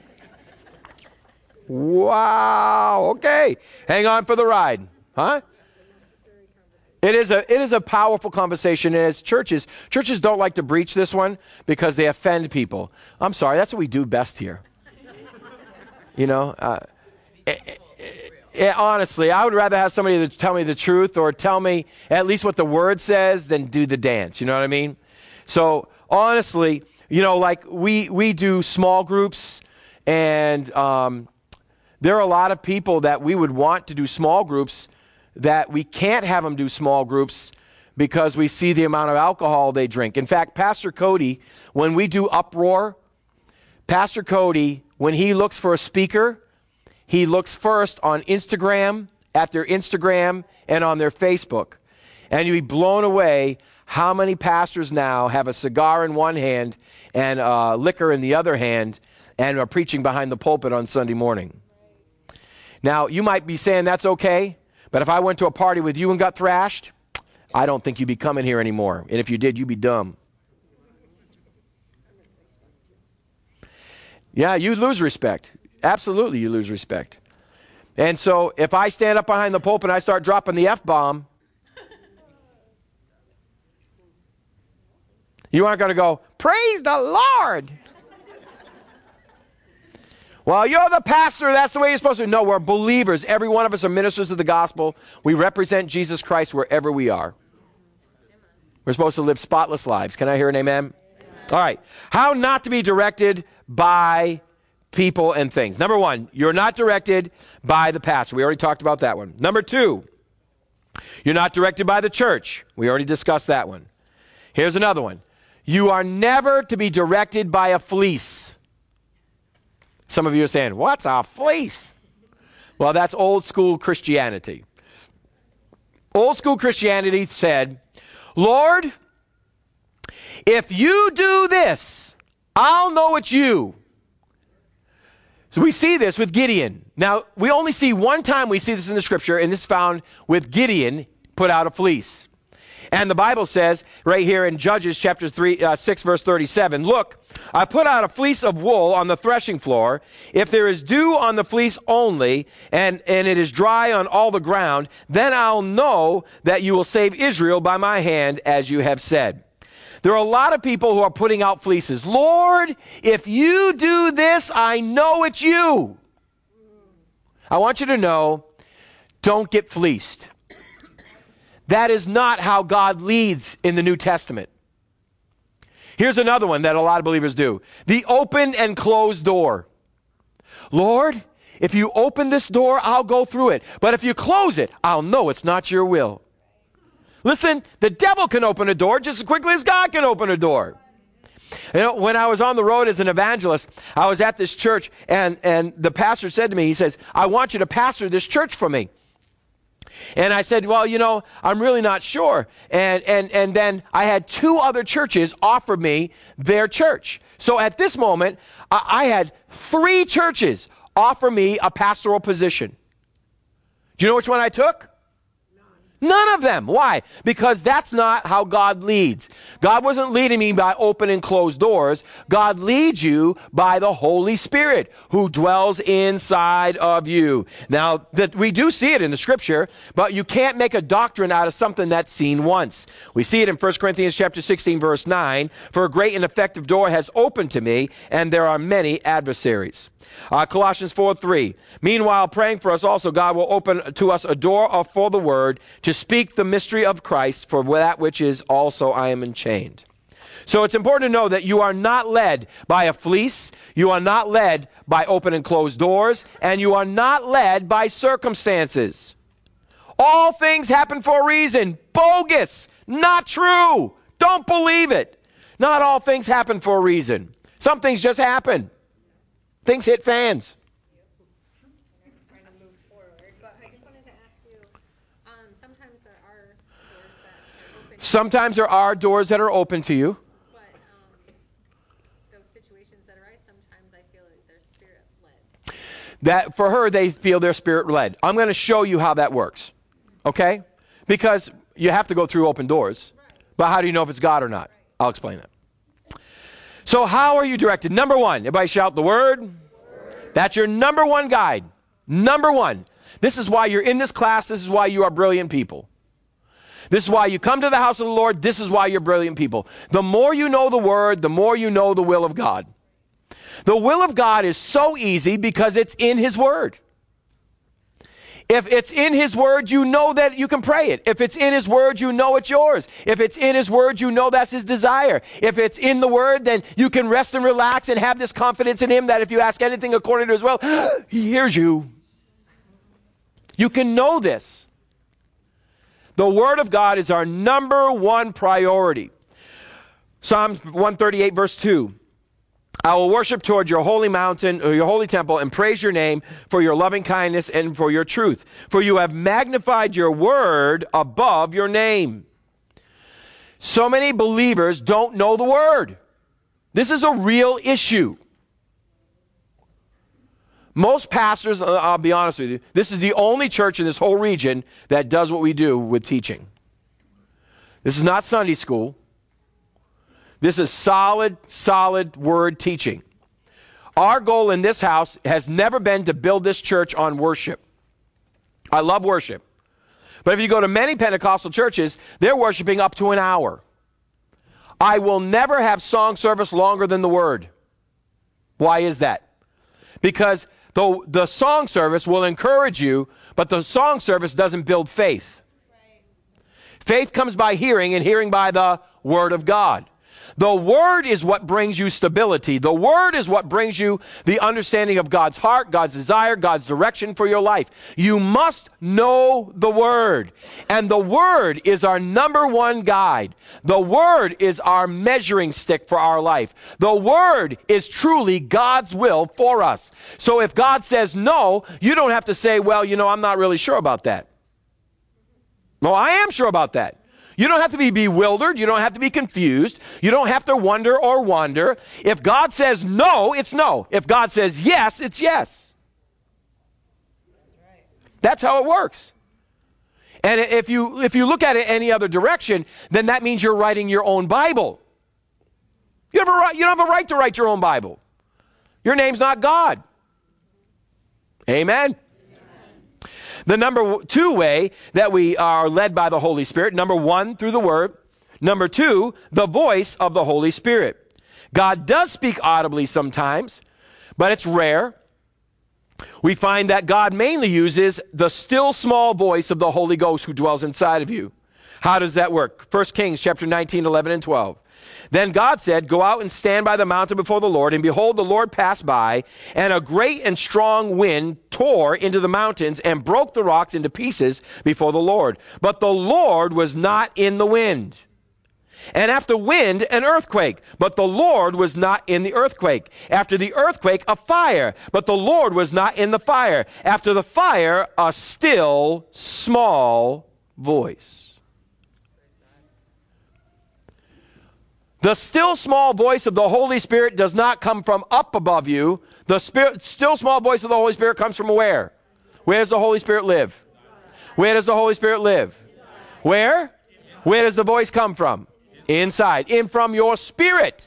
Wow. Okay. Hang on for the ride. Huh? It is a it is a powerful conversation, and as churches, churches don't like to breach this one because they offend people. I'm sorry, that's what we do best here. You know, uh, it, it, it, honestly, I would rather have somebody that tell me the truth or tell me at least what the word says than do the dance. You know what I mean? So honestly, you know, like we we do small groups, and um, there are a lot of people that we would want to do small groups that we can't have them do small groups because we see the amount of alcohol they drink. In fact, Pastor Cody, when we do Uproar, Pastor Cody, when he looks for a speaker, he looks first on Instagram, at their Instagram, and on their Facebook. And you'd be blown away how many pastors now have a cigar in one hand and uh, liquor in the other hand and are preaching behind the pulpit on Sunday morning. Now, you might be saying that's okay. But if I went to a party with you and got thrashed, I don't think you'd be coming here anymore. And if you did, you'd be dumb. Yeah, you lose respect. Absolutely, you lose respect. And so if I stand up behind the pulpit and I start dropping the F-bomb, you aren't going to go, praise the Lord. Well, you're the pastor. That's the way you're supposed to. No, we're believers. Every one of us are ministers of the gospel. We represent Jesus Christ wherever we are. We're supposed to live spotless lives. Can I hear an amen? All right. How not to be directed by people and things. Number one, you're not directed by the pastor. We already talked about that one. Number two, you're not directed by the church. We already discussed that one. Here's another one. You are never to be directed by a fleece. Some of you are saying, what's a fleece? Well, that's old school Christianity. Old school Christianity said, Lord, if you do this, I'll know it's you. So we see this with Gideon. Now, we only see one time we see this in the scripture, and this is found with Gideon put out a fleece. And the Bible says right here in Judges chapter three, uh, six, verse thirty-seven, look, I put out a fleece of wool on the threshing floor. If there is dew on the fleece only, and, and it is dry on all the ground, then I'll know that you will save Israel by my hand, as you have said. There are a lot of people who are putting out fleeces. Lord, if you do this, I know it's you. I want you to know, don't get fleeced. That is not how God leads in the New Testament. Here's another one that a lot of believers do. The open and closed door. Lord, if you open this door, I'll go through it. But if you close it, I'll know it's not your will. Listen, the devil can open a door just as quickly as God can open a door. You know, when I was on the road as an evangelist, I was at this church, and, and the pastor said to me, he says, I want you to pastor this church for me. And I said, well, you know, I'm really not sure. And, and, and then I had two other churches offer me their church. So at this moment, I, I had three churches offer me a pastoral position. Do you know which one I took? None of them. Why? Because that's not how God leads. God wasn't leading me by open and closed doors. God leads you by the Holy Spirit who dwells inside of you. Now, that we do see it in the scripture, but you can't make a doctrine out of something that's seen once. We see it in First Corinthians chapter sixteen, verse nine. For a great and effective door has opened to me, and there are many adversaries. Uh, Colossians four three. Meanwhile, praying for us also, God will open to us a door of, for the word to speak the mystery of Christ, for that which is also I am enchained. So it's important to know that you are not led by a fleece, you are not led by open and closed doors, and you are not led by circumstances. All things happen for a reason. Bogus. Not true. Don't believe it. Not all things happen for a reason. Some things just happen. Things hit fans. Trying to move forward, but I just wanted to ask you, um, sometimes there are doors that are open. Sometimes there are doors that are open to you. But um, those situations that arise, sometimes I feel that they're spirit-led. That for her, they feel they're spirit-led. I'm going to show you how that works. Okay? Because you have to go through open doors. But how do you know if it's God or not? I'll explain that. So how are you directed? Number one, everybody shout the word. Word. That's your number one guide. Number one. This is why you're in this class. This is why you are brilliant people. This is why you come to the house of the Lord. This is why you're brilliant people. The more you know the word, the more you know the will of God. The will of God is so easy because it's in his word. If it's in his word, you know that you can pray it. If it's in his word, you know it's yours. If it's in his word, you know that's his desire. If it's in the word, then you can rest and relax and have this confidence in him that if you ask anything according to his will, he hears you. You can know this. The word of God is our number one priority. Psalms one thirty-eight verse two. I will worship toward your holy mountain, or your holy temple, and praise your name for your loving kindness and for your truth. For you have magnified your word above your name. So many believers don't know the word. This is a real issue. Most pastors, I'll be honest with you, this is the only church in this whole region that does what we do with teaching. This is not Sunday school. This is solid, solid word teaching. Our goal in this house has never been to build this church on worship. I love worship. But if you go to many Pentecostal churches, they're worshiping up to an hour. I will never have song service longer than the word. Why is that? Because the, the song service will encourage you, but the song service doesn't build faith. Faith comes by hearing, and hearing by the word of God. The word is what brings you stability. The word is what brings you the understanding of God's heart, God's desire, God's direction for your life. You must know the word. And the word is our number one guide. The word is our measuring stick for our life. The word is truly God's will for us. So if God says no, you don't have to say, well, you know, I'm not really sure about that. No, I am sure about that. You don't have to be bewildered. You don't have to be confused. You don't have to wonder or wonder. If God says no, it's no. If God says yes, it's yes. That's how it works. And if you if you look at it any other direction, then that means you're writing your own Bible. You have a right, you don't have a right to write your own Bible. Your name's not God. Amen. The number two way that we are led by the Holy Spirit, number one, through the Word. Number two, the voice of the Holy Spirit. God does speak audibly sometimes, but it's rare. We find that God mainly uses the still small voice of the Holy Ghost who dwells inside of you. How does that work? First Kings chapter nineteen, eleven, and twelve. Then God said, go out and stand by the mountain before the Lord, and behold, the Lord passed by, and a great and strong wind tore into the mountains and broke the rocks into pieces before the Lord. But the Lord was not in the wind. And after wind, an earthquake, but the Lord was not in the earthquake. After the earthquake, a fire, but the Lord was not in the fire. After the fire, a still small voice. The still small voice of the Holy Spirit does not come from up above you. The spirit, still small voice of the Holy Spirit comes from where? Where does the Holy Spirit live? Where does the Holy Spirit live? Where? Where does the voice come from? Inside. In from your spirit.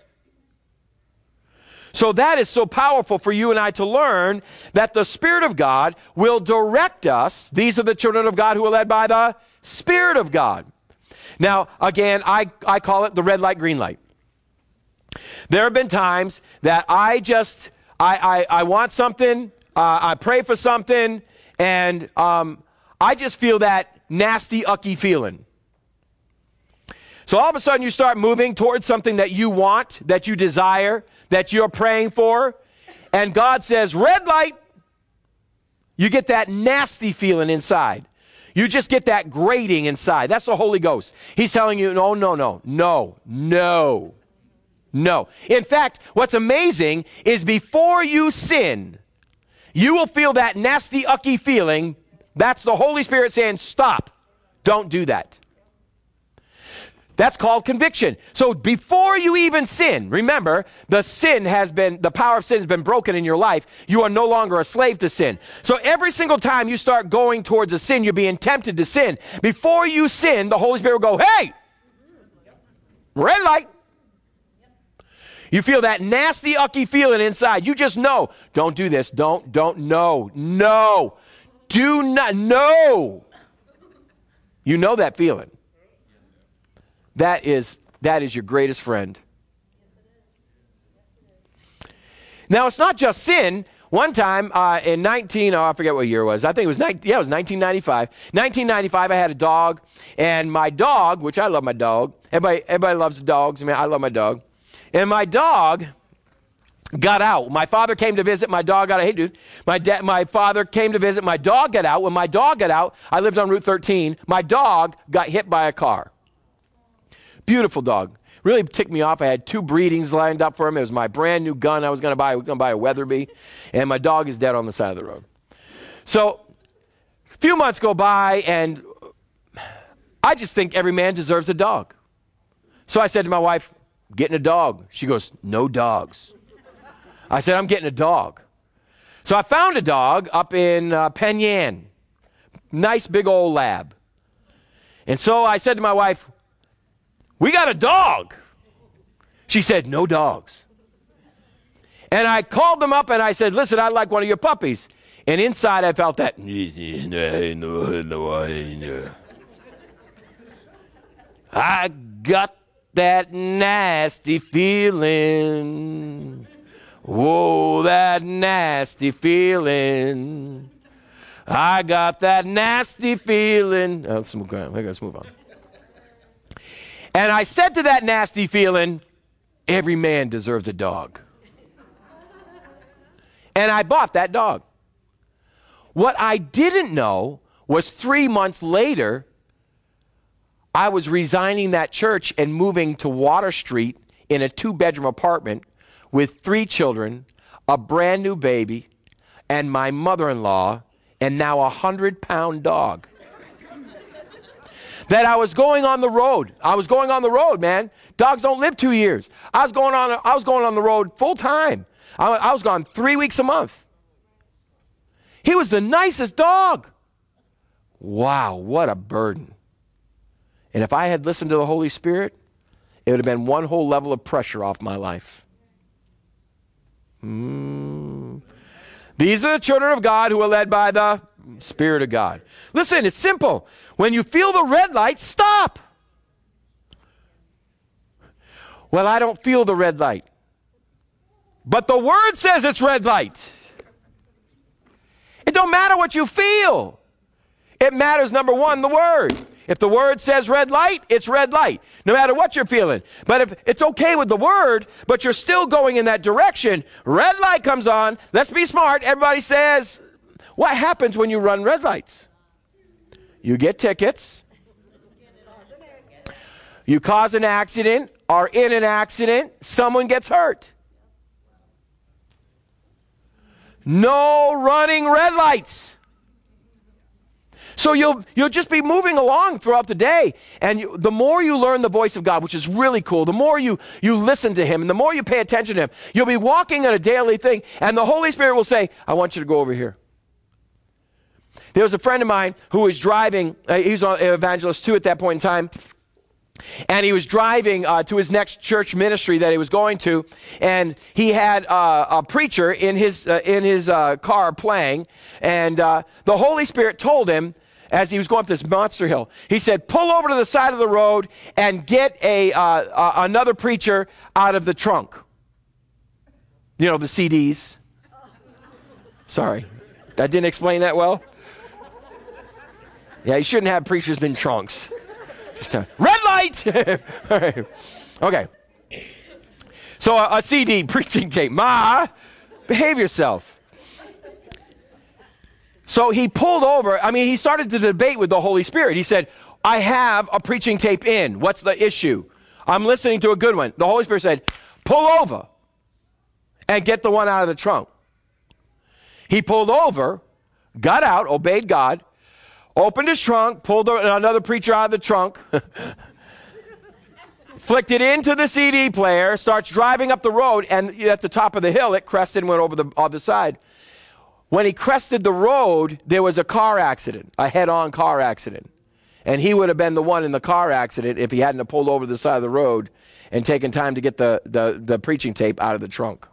So that is so powerful for you and I to learn that the Spirit of God will direct us. These are the children of God who are led by the Spirit of God. Now, again, I, I call it the red light, green light. There have been times that I just, I, I, I want something, uh, I pray for something, and um, I just feel that nasty, ucky feeling. So all of a sudden you start moving towards something that you want, that you desire, that you're praying for, and God says, red light. You get that nasty feeling inside. You just get that grating inside. That's the Holy Ghost. He's telling you, no, no, no, no, no, no. In fact, what's amazing is before you sin, you will feel that nasty, ucky feeling. That's the Holy Spirit saying, stop, don't do that. That's called conviction. So before you even sin, remember, the sin has been, the power of sin has been broken in your life. You are no longer a slave to sin. So every single time you start going towards a sin, you're being tempted to sin. Before you sin, the Holy Spirit will go, hey, red light. You feel that nasty, ucky feeling inside. You just know, don't do this. Don't, don't, no, no. Do not, no. You know that feeling. That is, that is your greatest friend. Now, it's not just sin. One time uh, in nineteen, oh, I forget what year it was. I think it was, nineteen, yeah, it was nineteen ninety-five. nineteen ninety-five, I had a dog, and my dog, which I love my dog. Everybody, everybody loves dogs. I mean, I love my dog. And my dog got out. My father came to visit. My dog got out. Hey, dude, my dad, my father came to visit. My dog got out. When my dog got out, I lived on Route thirteen. My dog got hit by a car. Beautiful dog. Really ticked me off. I had two breedings lined up for him. It was my brand new gun I was going to buy. I was going to buy a Weatherby. And my dog is dead on the side of the road. So a few months go by, and I just think every man deserves a dog. So I said to my wife, getting a dog. She goes, no dogs. I said, I'm getting a dog. So I found a dog up in uh, Penn Yan. Nice big old lab. And so I said to my wife, we got a dog. She said, no dogs. And I called them up and I said, listen, I'd like one of your puppies. And inside I felt that. I got that nasty feeling. Whoa, that nasty feeling. I got that nasty feeling. Oh, let's move on. Let's move on. And I said to that nasty feeling, every man deserves a dog. And I bought that dog. What I didn't know was three months later, I was resigning that church and moving to Water Street in a two-bedroom apartment with three children, a brand new baby, and my mother-in-law, and now a hundred-pound dog. That I was going on the road. I was going on the road, man. Dogs don't live two years. I was going on. I was going on the road full time. I, I was gone three weeks a month. He was the nicest dog. Wow, what a burden. And if I had listened to the Holy Spirit, it would have been one whole level of pressure off my life. Mm. These are the children of God who are led by the Spirit of God. Listen, it's simple. When you feel the red light, stop. Well, I don't feel the red light. But the Word says it's red light. It don't matter what you feel. It matters, number one, the Word. If the Word says red light, it's red light, no matter what you're feeling. But if it's okay with the Word, but you're still going in that direction, red light comes on. Let's be smart. Everybody says, what happens when you run red lights? You get tickets. You cause an accident, are in an accident, someone gets hurt. No running red lights. So you'll you'll just be moving along throughout the day, and you, the more you learn the voice of God, which is really cool, the more you, you listen to Him, and the more you pay attention to Him, you'll be walking on a daily thing, and the Holy Spirit will say, I want you to go over here. There was a friend of mine who was driving, uh, he was an evangelist too at that point in time, and he was driving uh, to his next church ministry that he was going to, and he had uh, a preacher in his uh, in his uh, car playing, and uh, the Holy Spirit told him, as he was going up this monster hill, he said, pull over to the side of the road and get a uh, uh, another preacher out of the trunk. You know, the C Ds. Sorry, I didn't explain that well. Yeah, you shouldn't have preachers in trunks. Just a red light. All right. Okay. So a, a C D preaching tape. Ma, behave yourself. So he pulled over. I mean, he started to debate with the Holy Spirit. He said, I have a preaching tape in. What's the issue? I'm listening to a good one. The Holy Spirit said, pull over and get the one out of the trunk. He pulled over, got out, obeyed God, opened his trunk, pulled another preacher out of the trunk, flicked it into the C D player, starts driving up the road, and at the top of the hill, it crested and went over the other side. When he crested the road, there was a car accident, a head-on car accident. And he would have been the one in the car accident if he hadn't have pulled over the side of the road and taken time to get the, the, the preaching tape out of the trunk.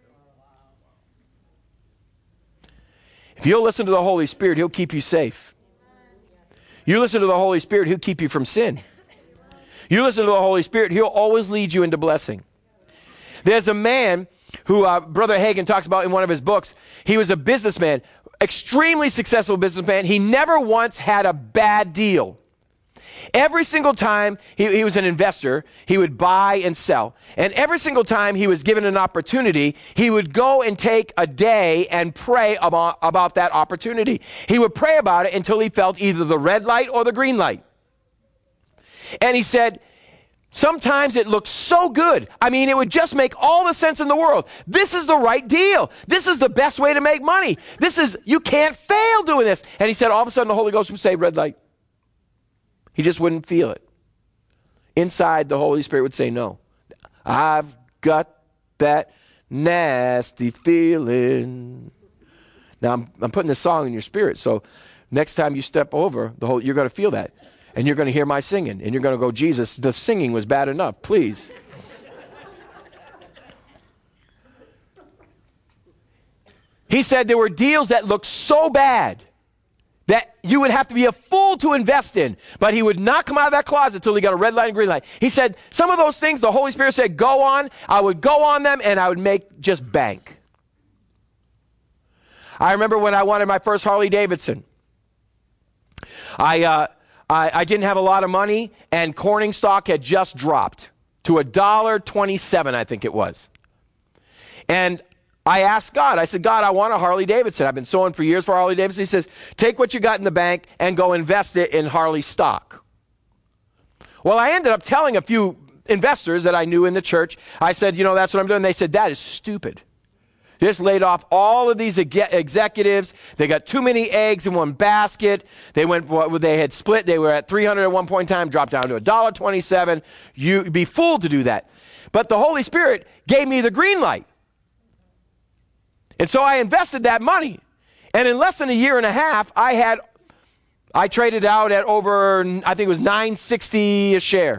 If you'll listen to the Holy Spirit, he'll keep you safe. You listen to the Holy Spirit, he'll keep you from sin. You listen to the Holy Spirit, he'll always lead you into blessing. There's a man who uh, Brother Hagin talks about in one of his books. He was a businessman, extremely successful businessman. He never once had a bad deal. Every single time he, he was an investor, he would buy and sell. And every single time he was given an opportunity, he would go and take a day and pray about, about that opportunity. He would pray about it until he felt either the red light or the green light. And he said, sometimes it looks so good. I mean, it would just make all the sense in the world. This is the right deal. This is the best way to make money. This is, you can't fail doing this. And he said, all of a sudden the Holy Ghost would say, red light. He just wouldn't feel it. Inside, the Holy Spirit would say, no. I've got that nasty feeling. Now, I'm, I'm putting this song in your spirit, so next time you step over, the whole, you're going to feel that. And you're going to hear my singing. And you're going to go, Jesus, the singing was bad enough. Please. He said there were deals that looked so bad that you would have to be a fool to invest in. But he would not come out of that closet until he got a red light and green light. He said some of those things the Holy Spirit said, go on. I would go on them and I would make just bank. I remember when I wanted my first Harley Davidson. I, uh, I, I didn't have a lot of money, and Corning stock had just dropped to one dollar and twenty-seven cents, I think it was. And I asked God, I said, God, I want a Harley Davidson. I've been sowing for years for Harley Davidson. He says, take what you got in the bank and go invest it in Harley stock. Well, I ended up telling a few investors that I knew in the church, I said, you know, that's what I'm doing. They said, that is stupid. They just laid off all of these executives. They got too many eggs in one basket. They went, they had split. They were at three hundred at one point in time, dropped down to one dollar and twenty-seven cents. You'd be fooled to do that. But the Holy Spirit gave me the green light. And so I invested that money. And in less than a year and a half, I had, I traded out at over, I think it was nine sixty a share.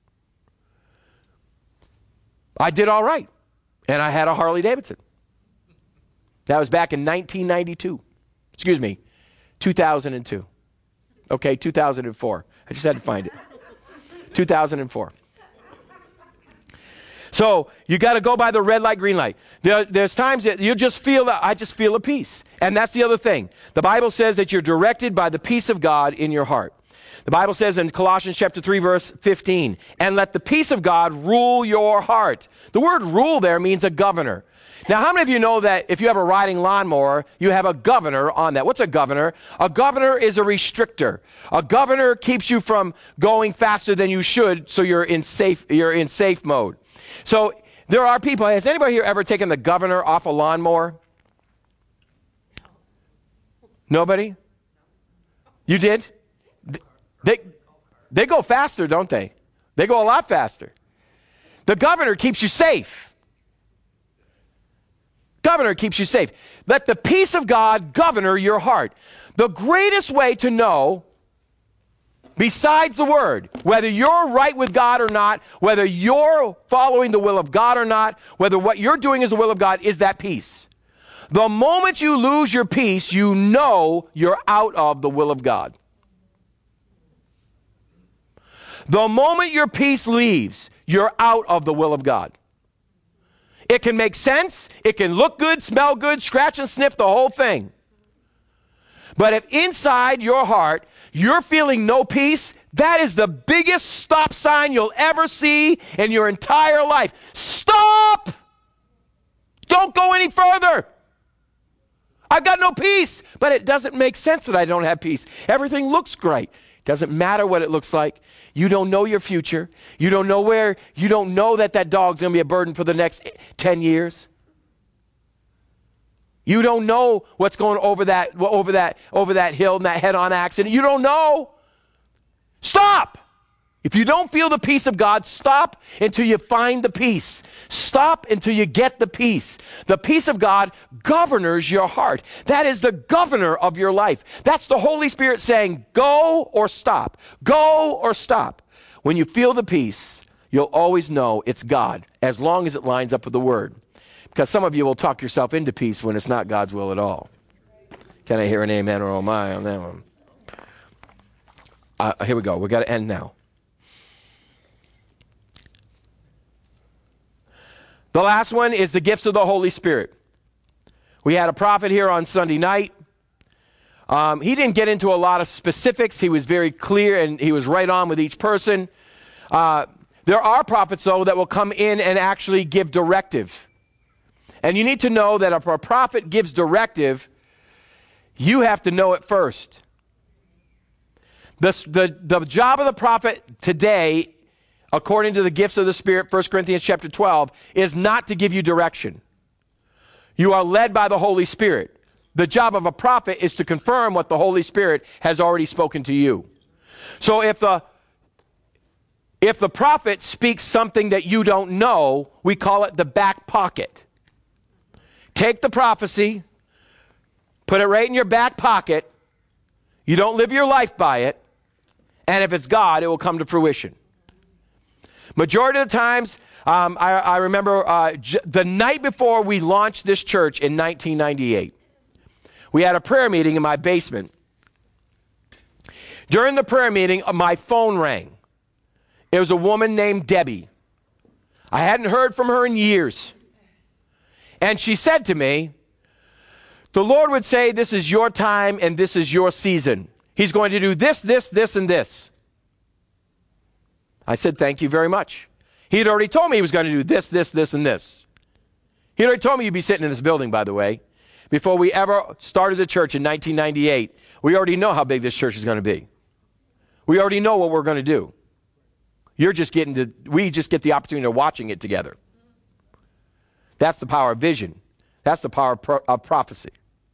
I did all right. And I had a Harley Davidson. That was back in nineteen ninety-two. Excuse me, two thousand two. Okay, two thousand four. I just had to find it. two thousand four. So you got to go by the red light, green light. There, there's times that you just feel that, I just feel a peace. And that's the other thing. The Bible says that you're directed by the peace of God in your heart. The Bible says in Colossians chapter three, verse fifteen, and let the peace of God rule your heart. The word rule there means a governor. Now, how many of you know that if you have a riding lawnmower, you have a governor on that? What's a governor? A governor is a restrictor. A governor keeps you from going faster than you should, so you're in safe, you're in safe mode. So there are people, has anybody here ever taken the governor off a lawnmower? Nobody? You did? They, they go faster, don't they? They go a lot faster. The governor keeps you safe. Governor keeps you safe. Let the peace of God governor your heart. The greatest way to know, besides the word, whether you're right with God or not, whether you're following the will of God or not, whether what you're doing is the will of God, is that peace. The moment you lose your peace, you know you're out of the will of God. The moment your peace leaves, you're out of the will of God. It can make sense. It can look good, smell good, scratch and sniff, the whole thing. But if inside your heart you're feeling no peace, that is the biggest stop sign you'll ever see in your entire life. Stop! Don't go any further. I've got no peace, but it doesn't make sense that I don't have peace. Everything looks great. Doesn't matter what it looks like. You don't know your future. You don't know where, you don't know that that dog's going to be a burden for the next ten years. You don't know what's going over that, over that, over that hill in that head-on accident. You don't know. Stop. If you don't feel the peace of God, stop until you find the peace. Stop until you get the peace. The peace of God governs your heart. That is the governor of your life. That's the Holy Spirit saying, go or stop. Go or stop. When you feel the peace, you'll always know it's God, as long as it lines up with the Word. Because some of you will talk yourself into peace when it's not God's will at all. Can I hear an amen or oh my on that one? Uh, here we go. We've got to end now. The last one is the gifts of the Holy Spirit. We had a prophet here on Sunday night. Um, he didn't get into a lot of specifics. He was very clear and he was right on with each person. Uh, there are prophets, though, that will come in and actually give directive. And you need to know that if a prophet gives directive, you have to know it first. The, the, the job of the prophet today, according to the gifts of the Spirit, First Corinthians chapter twelve, is not to give you direction. You are led by the Holy Spirit. The job of a prophet is to confirm what the Holy Spirit has already spoken to you. So if the, if the prophet speaks something that you don't know, we call it the back pocket. Take the prophecy, put it right in your back pocket. You don't live your life by it. And if it's God, it will come to fruition. Majority of the times, um, I, I remember uh, j- the night before we launched this church in nineteen ninety-eight, we had a prayer meeting in my basement. During the prayer meeting, uh, my phone rang. It was a woman named Debbie. I hadn't heard from her in years. And she said to me, the Lord would say, this is your time and this is your season. He's going to do this, this, this, and this. I said, thank you very much. He had already told me he was going to do this, this, this, and this. He already told me you'd be sitting in this building, by the way. Before we ever started the church in nineteen ninety-eight, we already know how big this church is going to be. We already know what we're going to do. You're just getting to, we just get the opportunity of watching it together. That's the power of vision. That's the power of, pro- of prophecy.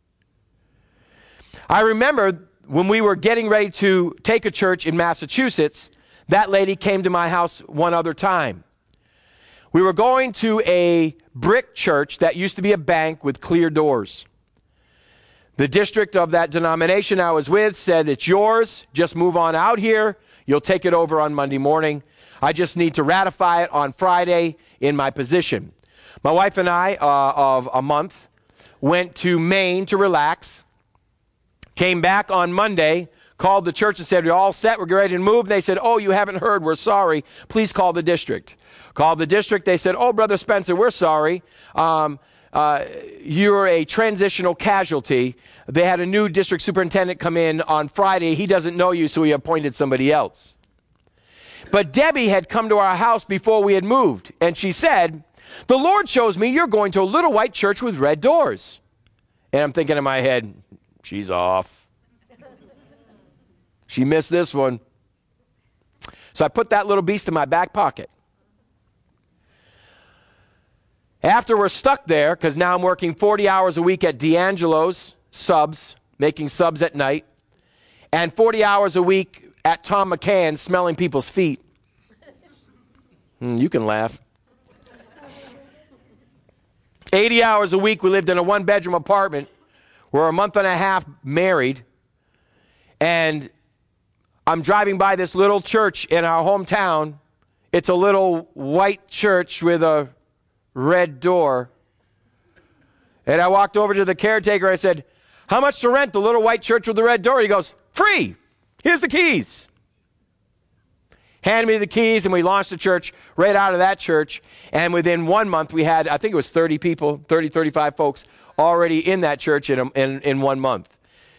I remember when we were getting ready to take a church in Massachusetts, that lady came to my house one other time. We were going to a brick church that used to be a bank with clear doors. The district of that denomination I was with said, it's yours. Just move on out here. You'll take it over on Monday morning. I just need to ratify it on Friday in my position. My wife and I, uh, of a month, went to Maine to relax. Came back on Monday, called the church and said, we're all set, we're ready to move. And they said, oh, you haven't heard, we're sorry. Please call the district. Called the district, they said, oh, Brother Spencer, we're sorry. Um, uh, you're a transitional casualty. They had a new district superintendent come in on Friday. He doesn't know you, so he appointed somebody else. But Debbie had come to our house before we had moved, and she said, the Lord shows me you're going to a little white church with red doors. And I'm thinking in my head, she's off. She missed this one. So I put that little beast in my back pocket. After we're stuck there, because now I'm working forty hours a week at D'Angelo's subs, making subs at night, and forty hours a week at Tom McCann's smelling people's feet. Mm, you can laugh. eighty hours a week we lived in a one-bedroom apartment. We're a month and a half married, and I'm driving by this little church in our hometown. It's a little white church with a red door. And I walked over to the caretaker. I said, how much to rent the little white church with the red door? He goes, free. Here's the keys. Handed me the keys, and we launched the church right out of that church. And within one month, we had, I think it was thirty people, thirty, thirty-five folks already in that church in, a, in, in one month.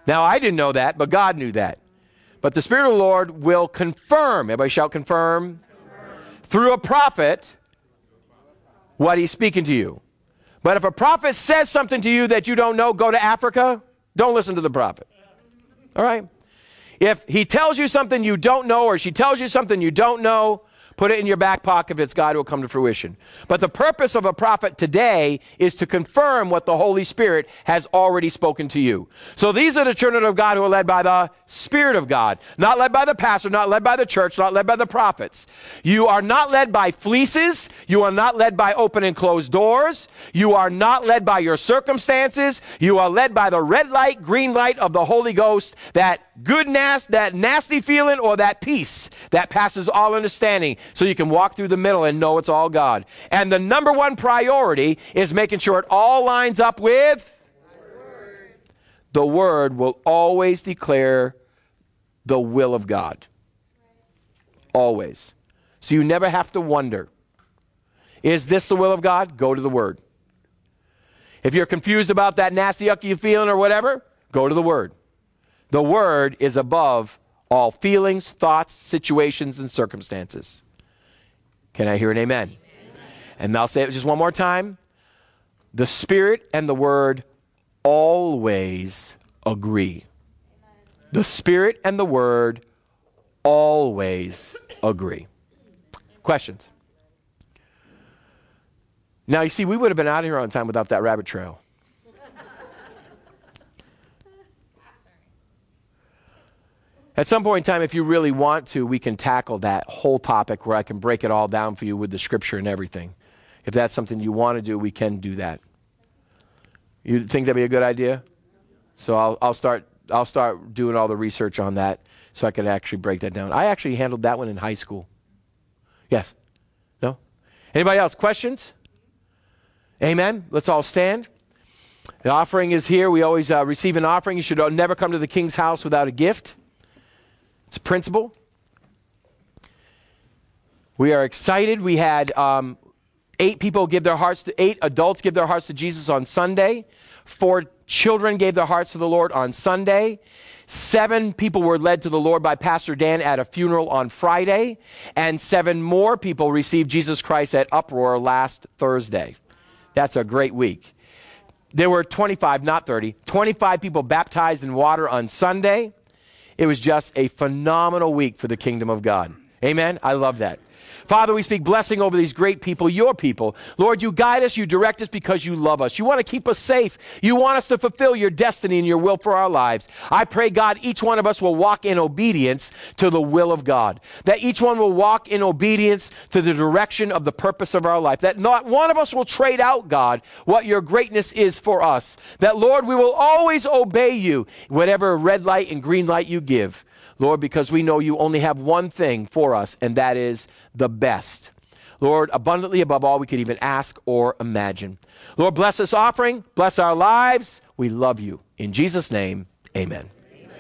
Now, I didn't know that, but God knew that. But the Spirit of the Lord will confirm, everybody shout confirm, confirm, through a prophet what he's speaking to you. But if a prophet says something to you that you don't know, go to Africa, don't listen to the prophet. All right? If he tells you something you don't know, or she tells you something you don't know, put it in your back pocket if it's God, it will come to fruition. But the purpose of a prophet today is to confirm what the Holy Spirit has already spoken to you. So these are the children of God who are led by the Spirit of God. Not led by the pastor, not led by the church, not led by the prophets. You are not led by fleeces. You are not led by open and closed doors. You are not led by your circumstances. You are led by the red light, green light of the Holy Ghost, that good nas- that nasty feeling or that peace that passes all understanding, so you can walk through the middle and know it's all God. And the number one priority is making sure it all lines up with Word. The Word will always declare the will of God. Always. So you never have to wonder, is this the will of God? Go to the Word. If you're confused about that nasty, yucky feeling or whatever, go to the Word. The Word is above all feelings, thoughts, situations, and circumstances. Can I hear an amen? Amen. And I'll say it just one more time. The Spirit and the Word always agree. Amen. The Spirit and the Word always agree. Questions? Now, you see, we would have been out of here on time without that rabbit trail. At some point in time, if you really want to, we can tackle that whole topic where I can break it all down for you with the scripture and everything. If that's something you want to do, we can do that. You think that'd be a good idea? So I'll, I'll start I'll start doing all the research on that so I can actually break that down. I actually handled that one in high school. Yes? No? Anybody else? Questions? Amen? Let's all stand. The offering is here. We always uh, receive an offering. You should never come to the King's house without a gift. It's a principle. We are excited. We had um, eight people give their hearts to, eight adults give their hearts to Jesus on Sunday. Four children gave their hearts to the Lord on Sunday. Seven people were led to the Lord by Pastor Dan at a funeral on Friday. And seven more people received Jesus Christ at Uproar last Thursday. That's a great week. There were twenty-five, not thirty, twenty-five people baptized in water on Sunday. It was just a phenomenal week for the kingdom of God. Amen? I love that. Father, we speak blessing over these great people, your people. Lord, you guide us, you direct us because you love us. You want to keep us safe. You want us to fulfill your destiny and your will for our lives. I pray, God, each one of us will walk in obedience to the will of God. That each one will walk in obedience to the direction of the purpose of our life. That not one of us will trade out, God, what your greatness is for us. That, Lord, we will always obey you, whatever red light and green light you give. Lord, because we know you only have one thing for us, and that is the best. Lord, abundantly above all we could even ask or imagine. Lord, bless this offering. Bless our lives. We love you. In Jesus' name, amen.